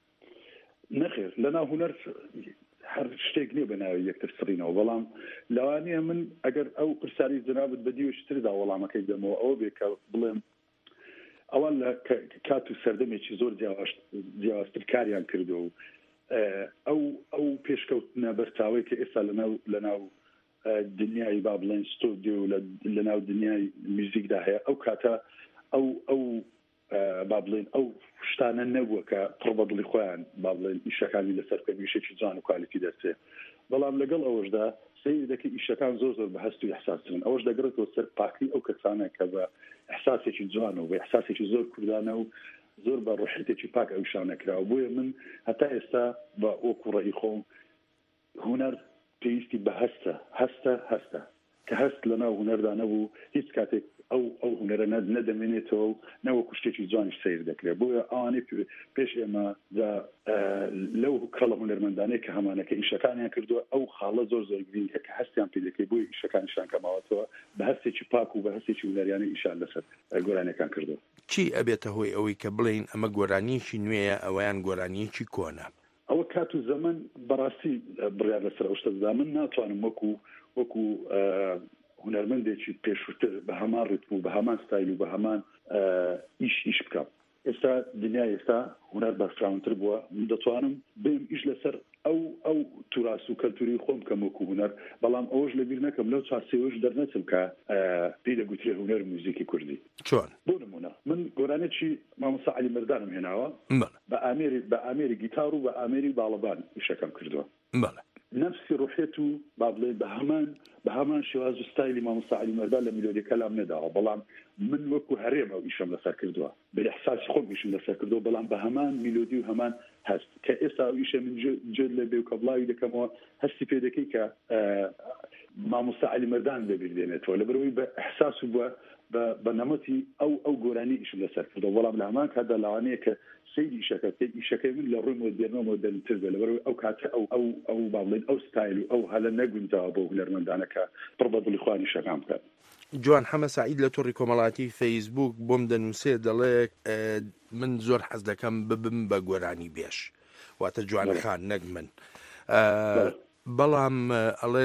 نەخێر لەناو هونەر هەر شتێک نییە بەناوی یەکتر سڕینەوە بەڵام لەوانەیە من ئەگەر ئەو پرسیاری جنابەت بە دیوەشتردا وەڵامەکەی دەمەوە ئەوە بێ کە بڵێم ئەوان لە کات و سەردەمێکی زۆر جیاوازتر کاریان کردو و ئەو ئەو پێشکەوتنە بەرچاوی کە ئێستا لەناو لەناو دنیای با بڵێن ستۆدیۆ لە ناو دنیای میوزیکدا هەیە ئەو کاتە ئەو ئەو با بڵێن ئەو شتانە نەبووە کە پڕ بە دڵی خۆیان با بڵێن ئیشەکانی لەسەر کەمیشێکی جوان و کوالیتی دەستێ بەڵام لەگەڵ ئەوەشدا سیر دەکەی ئیشەکان زۆر زۆر بە هەست و احساسن ئەوەش دەگرێتەوە سەر پاکی ئەو کەسانە کە بە احساسێکی جوانە و بە احساسێکی زۆر کوردانە و زۆر بە ڕوحێتێکی پاک ئەو شانەکراوە بۆیە من هەتا ئێستا بە وەکو ڕێی خۆم هونەر پێویستی بە هەستە هەستە هەستە کە هەست لەناو هونەردا نەبوو هیچ کاتێک ئەو ئەو هونەرە نەدەمێنێتەوە و نەوەکو شتێکی جوانیش سیر دەکرێت بۆیە ئەوانەی پێش ئێمە لەو کەڵە هونەرمەندانەی کە هەمانەکە ئیشەکانیان کردووە ئەو خاڵە زۆر زۆر گرنگە کە هەستیان پێ دەکەی بۆی ئیشەکانیشان کەماوەتەوە بە هەستێکی پاک و بە هەستێکی هونەریانە ئیشان لەسەر گۆرانیەکان کردووە چی ئەبێتە هۆی ئەوەی کە بڵین ئەمە گۆرانیەکی نوێیە ئەویان گۆرانیەکی کۆنە ئەوە کات و زەمن بەڕاستی بڕیار لەسەر ئەو شتەدا من ناتوانم وەکو وەکو هونەرمەندێکی پێشووتر بە هەمان ڕتم و بە هەمان ستایل و بە هەمان ئیش ئیش بکەم ئێستا دنیای ئێستا هونەر بەرفراونتر بووە من دەتوانم بێم ئیش لەسەر ئەو ئەو توراس و کەلتوری خۆم کەم وەکو هونەر بەڵام ئەوەش لەبیر نەکەم لەو چارچێوەش دەرنەچم کە پێی دەگوترێ هونەر موزیکی کوردی چۆن بۆ نمونە من گۆرانێکی مامۆستا عەلی مەردانم هێناوە بە ئامێری بە ئامێری گیتار و بە ئامێری باڵەبان ئیشەکەم کردووە بەڵێ نفسی ڕوحێت و با بڵێ بە هەمان بە هەمان شێواز و ستایلی مامۆستا عەلی مەردان لە میلۆدیەکە لام نەداوە بەڵام من وەکو هەرێمە ئیشەم لەسەر کردووە بە ئیحساسی خۆم ئیشم لەسەر کردووە بەڵام بە هەمان میلۆدی و هەمان هەست کە ئێستا ئیشە من جێت لە بێ و کەبڵاوی دەکەمەوە هەستی پێ دەکەی کە مامۆستا عەلی مەردان لەبیر دێنێتەوە لەبەرەوەی بە ئیحساس و بە بە نەمەتی ئەو ئەو گۆرانی ئیشم لەسەر کردووە بەڵام لە هەمان کاتدا لەوانەیە کە سەیری ئیشەکە ئیشەکەی من لە ڕووی مۆدێرنەوە مۆدێرنتر بێ لەبەرەوەی ئەو کاتە ئەو ئەو ئەو با بڵێن ئەو ستایل و ئەو هەلە نەگونجاوە بۆ هونەرمەندانەکە پڕ بە دڵی خۆیان ئیشەکان بکات جوان حەمە سعید لە تۆڕی کۆمەڵاتی فەیسبوک بۆم دەنووسێ دەڵێ من زۆر حەز دەکەم ببم بە گۆرانی بێش واتە جوانەکان نەک من بەڵام ئەڵێ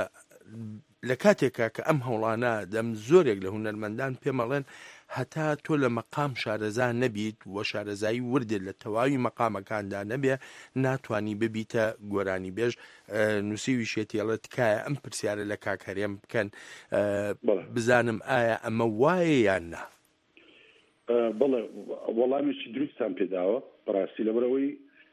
لە کاتێکە کە ئەم هەوڵانە دەم زۆرێک لە هونەرمەندان پێمەڵێن هەتا تۆ لە مەقام شارەزا نەبیت و شارەزایی وردێت لە تەواوی مەقامەکاندا نەبێ ناتوانی ببیتە گۆرانی بێژ نووسیوی شێتیڵە تکایە ئەم پرسیارە لە کاکەرێم بکەن بزانم ئایا ئەمە وایە یان نا بەڵێ وەڵامێکی دروستان پێداوە بەڕاستی لەبەرەوەی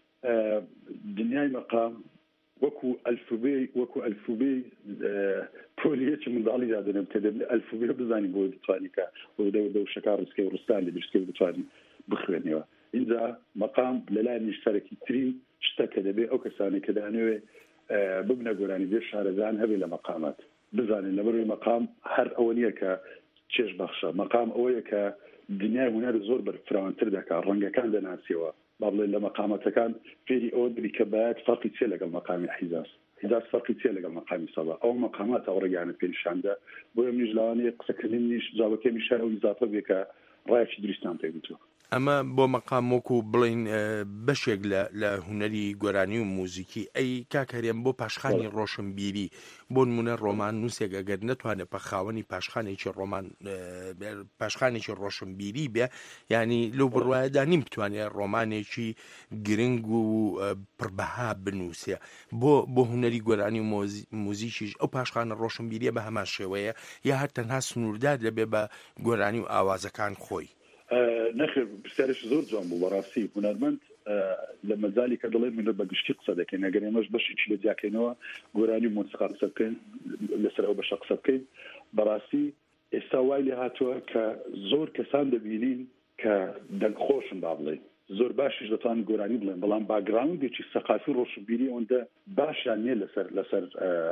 دنیای مەقام وەکو ئەلفوبێ وەکو ئەلفوبێ پۆلیەکی منداڵی دادنم کە دەبێت ئەلفوبێ بزانی بۆ بتوانی کە بۆ دەوشەکە ڕستکە و ڕستان لە درستکە بتوانی بخوێنەوە اینجا مەقام لەلای نیشتەرەکی ترین شتە کە دەبێت ئەو کەسانی کە دەهانەوێ ببنە گۆرانی بێ شارەزان هەبێ لە مەقامات بزانین لەبەرەوەی مەقام هەر ئەوە نییە کە چێژ بەخشە مەقام ئەوەیە کە دنیای هونەر زۆر بەرفراوانتر دەکات ڕەنگەکان دەناسیەوە با بڵێن لە مەقامەتەکان فێری ئەوە بری کە باید فەرقی چێ لەگەڵ مەقامی حیزاز حیزاز فەرقی چێ لەگەڵ مەقامی سەبا ئەو مەقامات ئەو ڕێگانە پێنیشاندا بۆیە منیش لەوانەیە قسەکردنیش جاوەکەمی شار ئەو ئیزافە بێ کە ڕایەکی دروستان پێ بتووە ئەمە بۆ مەقام وەکو بڵین بەشێک لە هونەری گۆرانی و موزیکی ئەی کاکەرێم بۆ پاشخانی ڕۆشنبیری بۆ نمونە ڕۆمان نووسێک ئەگەر نەتوانێت بە خاوەنی پاشخانێکی ڕۆمان پاشخانێکی ڕۆشنبیری بێ ینی لەو بڕواایەدا نیم بتوانێت ڕۆمانێکی گرنگ و پڕبەها بنووسێ بۆ بۆ هونەری گۆرانی و موزیکیش ئەو پاشخانە ڕۆشنبیریە بە هەمان شێوەیە یا هەر تەنها سنووردار دەبێ بە گۆرانی و ئاوازەکان خۆی نەخێر پرسیارش زۆر جوان بوو بەڕاستی هونەرمەند لە مەزالی کە دەڵێن من بە گشتی قسە دەکەین ئەگەر ئێمەش بەشێکی لە جیاکەینەوە گۆرانی و مۆسیقا قسە بکەین لەسەر ئەو بەشە قسە بکەین بەڕاستی ئێستا وای لێ هاتووە کە زۆر کەسان دەبینین کە دەنگخۆشن با بڵێن زۆر باشیش دەتوانن گۆرانی بڵێن بەڵام باگراوندێکی سەقافی ڕۆشنبیری ئەوەندە باشیان نییە لەسەر لەسەر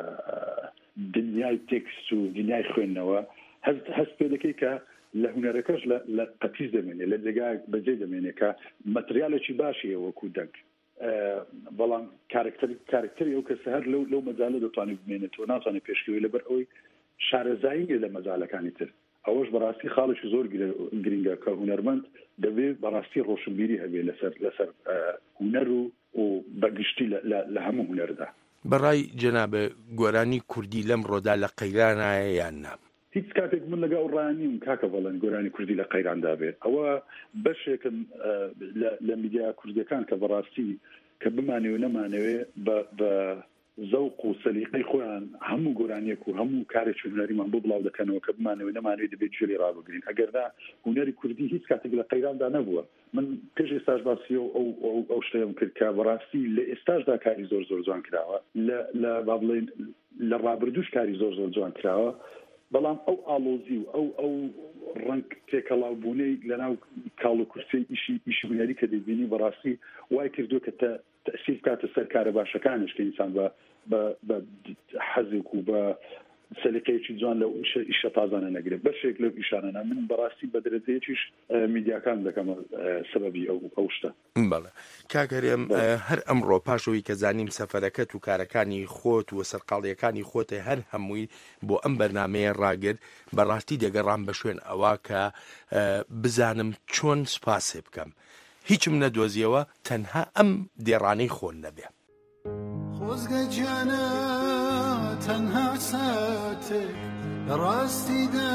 دنیای تێکست و دنیای خوێندنەوە هەست پێ دەکەی کە لە هونەرەکەش لە قەتیز دەمێنێ لە جێگایەک بەجێ دەمێنێ کە مەتریالێکی باشیە وەکو دەنگ بەڵام کارکتەری ئەو کەسە هەر لەو لەو مەجالە دەتوانێت بمێنێتەوە ناتوانێت پێشکەوێ لەبەر ئەوەی شارەزایی لە مەجالەکانی تر ئەوەش بەڕاستی خاڵێکی زۆر گرنگە کە هونەرمەند دەبێت بەڕاستی ڕۆشنبیری هەبێ لەسەر لەسەر هونەر و بەگشتی لە هەموو هونەردا بەڕای جەنابە گۆرانی کوردی لەم ڕۆدا لە قەیرانایە یان نا هیچ کاتێک من لەگە ئەو ڕانیم کاکە بەڵێن گۆرانی کوردی لە قەیراندا بێت ئەوە بەشێکن لە میدیا کوردەکان کە بەڕاستی کە بمانێ و نەمانەوێ بە زەوق و سەلیقەی خۆیان هەموو گۆرانیەک و هەموو کارێک هونەریمان بۆ بڵاو دەکەنەوە کە بمانەوە نەمانوێت دەبێت ژێری ڕابگرین ئەگەردا هونەری کوردی هیچ کاتێک لە قەیراندا نەبووە من پێش ئێستاش باسی ئەو ئەو شتەیەم کرد کە بەڕاستی لە ئێستاشدا کاری زۆر زۆر جوان کراوە لە با بڵێن لە ڕابردووش کاری زۆر زۆر جوان کراوە بەڵام ئەو ئالۆزی و ئەو ئەو ڕنگ تێکەڵاوبوونەی لەناو کاڵ و کورسی ئیشی ئیشی هونەری کە دەبینی بەڕاستی وای کردو کە تەسیر بکاتە سەر کارە باشەکانش کە ئینسان بە حەزێک و بە سەلیقەیەکی جوان لەو ئیشە تازانە نەگرێت بەشێک لەو ئیشانەنا من بەڕاستی بە دەرەجەیەکیش میدیاکان دەکەمە سەبەبی ئەو شتە. بەڵێ کاکەرێم هەر ئەمڕۆ پاشەوەی کە زانیم سەفەرەکەت و کارەکانی خۆت و سەرقاڵیەکانی خۆتە هەر هەمووی بۆ ئەم بەرنامەیە ڕاگرت بەڕاستی دەگەڕام بە شوێن ئەوە کە بزانم چۆن سوپاسێ بکەم هیچم نەدۆزیەوە تەنها ئەم دێڕانەی خۆن نەبێ. خۆزگە گیانە تەنها ساتێک ڕاستیدا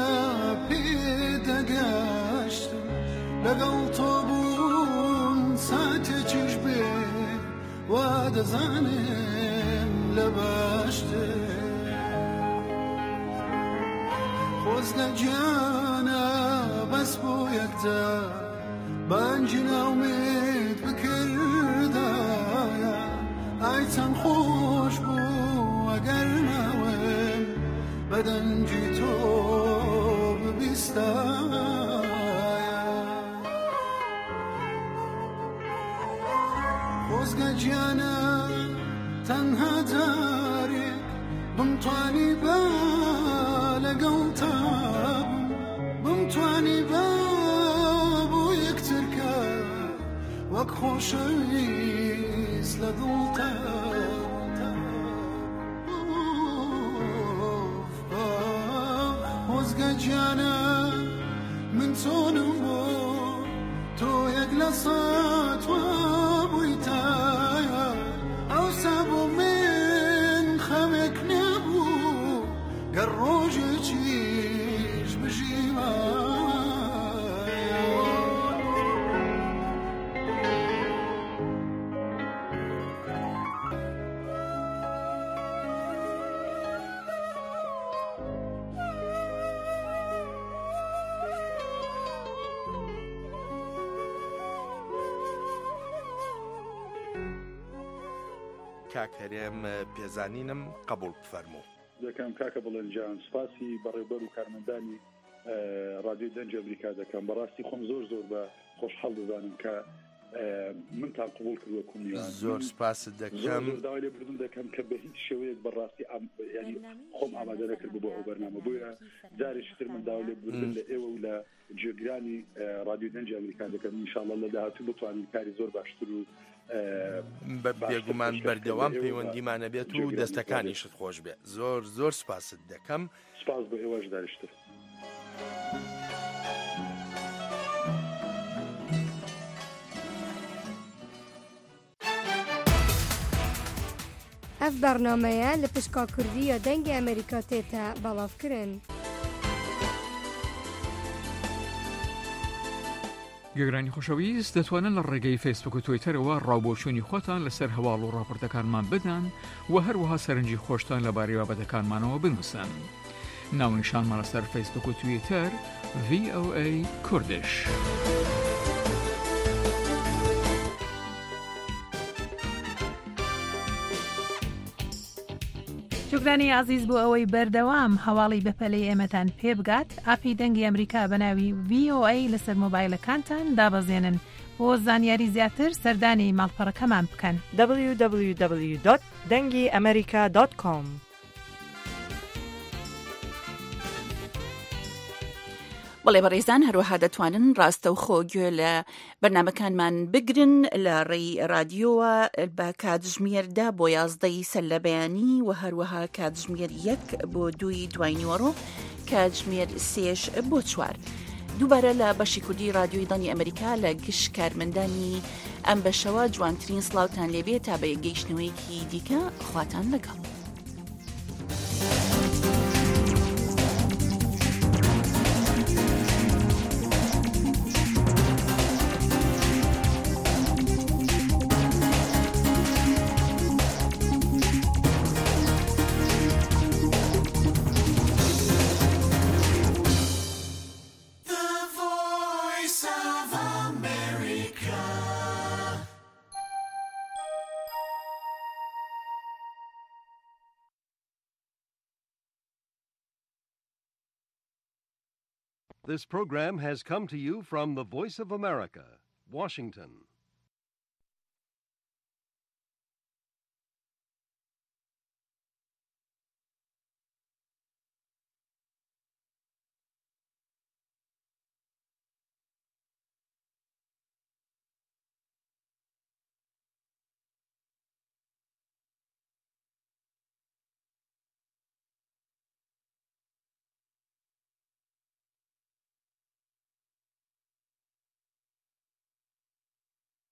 پێدەگەشتم لەگەڵ تۆ بوون ساتێکیش بێ وا دەزانم لە باشتر خۆزگە گیانە بەس بۆ یەکتا بانجی ناومێت بکردایە ئای چەند خۆش بوو ئەگەر ناوێم بەدەنجی تۆ ببیستایە خۆزگە گیانە تەنها جارێک بمتوانی بە لەگەڵ تا بمتوانی بە بۆ یەکترکە وەک خۆشەویست لە دڵتە خۆزگە گیانە من چۆنم بۆ تۆ یەک لە سەد وا بوویتایە ئەوسا بۆ من خەمێک نەبوو گەر ڕۆژێکیش بژیوە کاکەرێم پێزانینم قبول بفەرموو. دەکەم کاکە بڵێنجان سپاسی بەڕێوەبەر و کارمەندانی رادیۆی دەنگی ئەمریکا دەکەم بەڕاستی خۆم زۆر زۆر بە خۆشحاڵ دەزانم کە من تا قبول کردووە کومیان زۆر سپاست دەکەم داوای لێ بردن دەکەم کە بە هیچ شێوەیەک بەڕاستی ینی خۆم ئامادە نەکرد بۆ ئەو بەرنامە بۆیە جارێکی تر من داوای لێ بردن لە ئێوە و لە جێگرانی رادیۆی دەنگی ئەمریکا دەکەم ئینشاءڵڵا لە داهاتوو بتوانین کاری زۆر باشتر و بێگومان بەردەوام پەیوەندیمانە بێت و دەستەکانیشت خۆش بێت. زۆر زۆر سپاست دەکەم. سپاس بۆ ئێوەش داریشتر. ئەف بەرنامەیە لە پشکا کوردی یا دەنگی ئەمریکا تێتە بەڵاوکردن. گەگرانی خۆشەویست دەتوانن لە ڕێگەی فیسبوک و تویتەرەوە ڕاوبۆچوونی خۆتان لەسەر هەواڵ و ڕاپۆرتەکانمان بدەن و هەروەها سەرنجی خۆشتان لەبارەی بابەتەکانمانەوە بنووسن. ناونیشانمان لەسەر فیسبوک و تویتەر ڤی ئۆ ئەی کوردش. جوگرانی عزیز بۆ ئەوەی بەردەوام هەواڵی بەپەلەی ئێمەتان پێ بگات ئاپی دەنگی ئەمریکا بە ناوی ڤی ئۆ ئەی لەسەر مۆبایلەکانتان دابەزێنن بۆ زانیاری زیاتر سەردانی ماڵپەڕەکەمان بکەن. دبلیو دبلیو دبلیو دۆت دەنگی ئەمریکا دۆت کۆم. بەڵێ بەڕێزان هەروەها دەتوانن ڕاستە و خۆگوێ لە بەرنامەکانمان بگرن لە ڕێی رادیۆوە بە کاتژمێردا بۆ یازدەی سەرلەبەیانی و هەروەها کاتژمێر یەک بۆ دووی دوای نیوەڕۆ کاتژمێر سێش بۆ چوار. دووبارە لە بەشی کوردی رادیۆی دانی ئەمریکا لە گشت کارمەندانی ئەم بەشەوە جوانترین سڵاوتان لێبێت تا بە گەیشتنەوەیەکی دیکە خواتان لەگەڵ. This program has come to you from the Voice of America, Washington.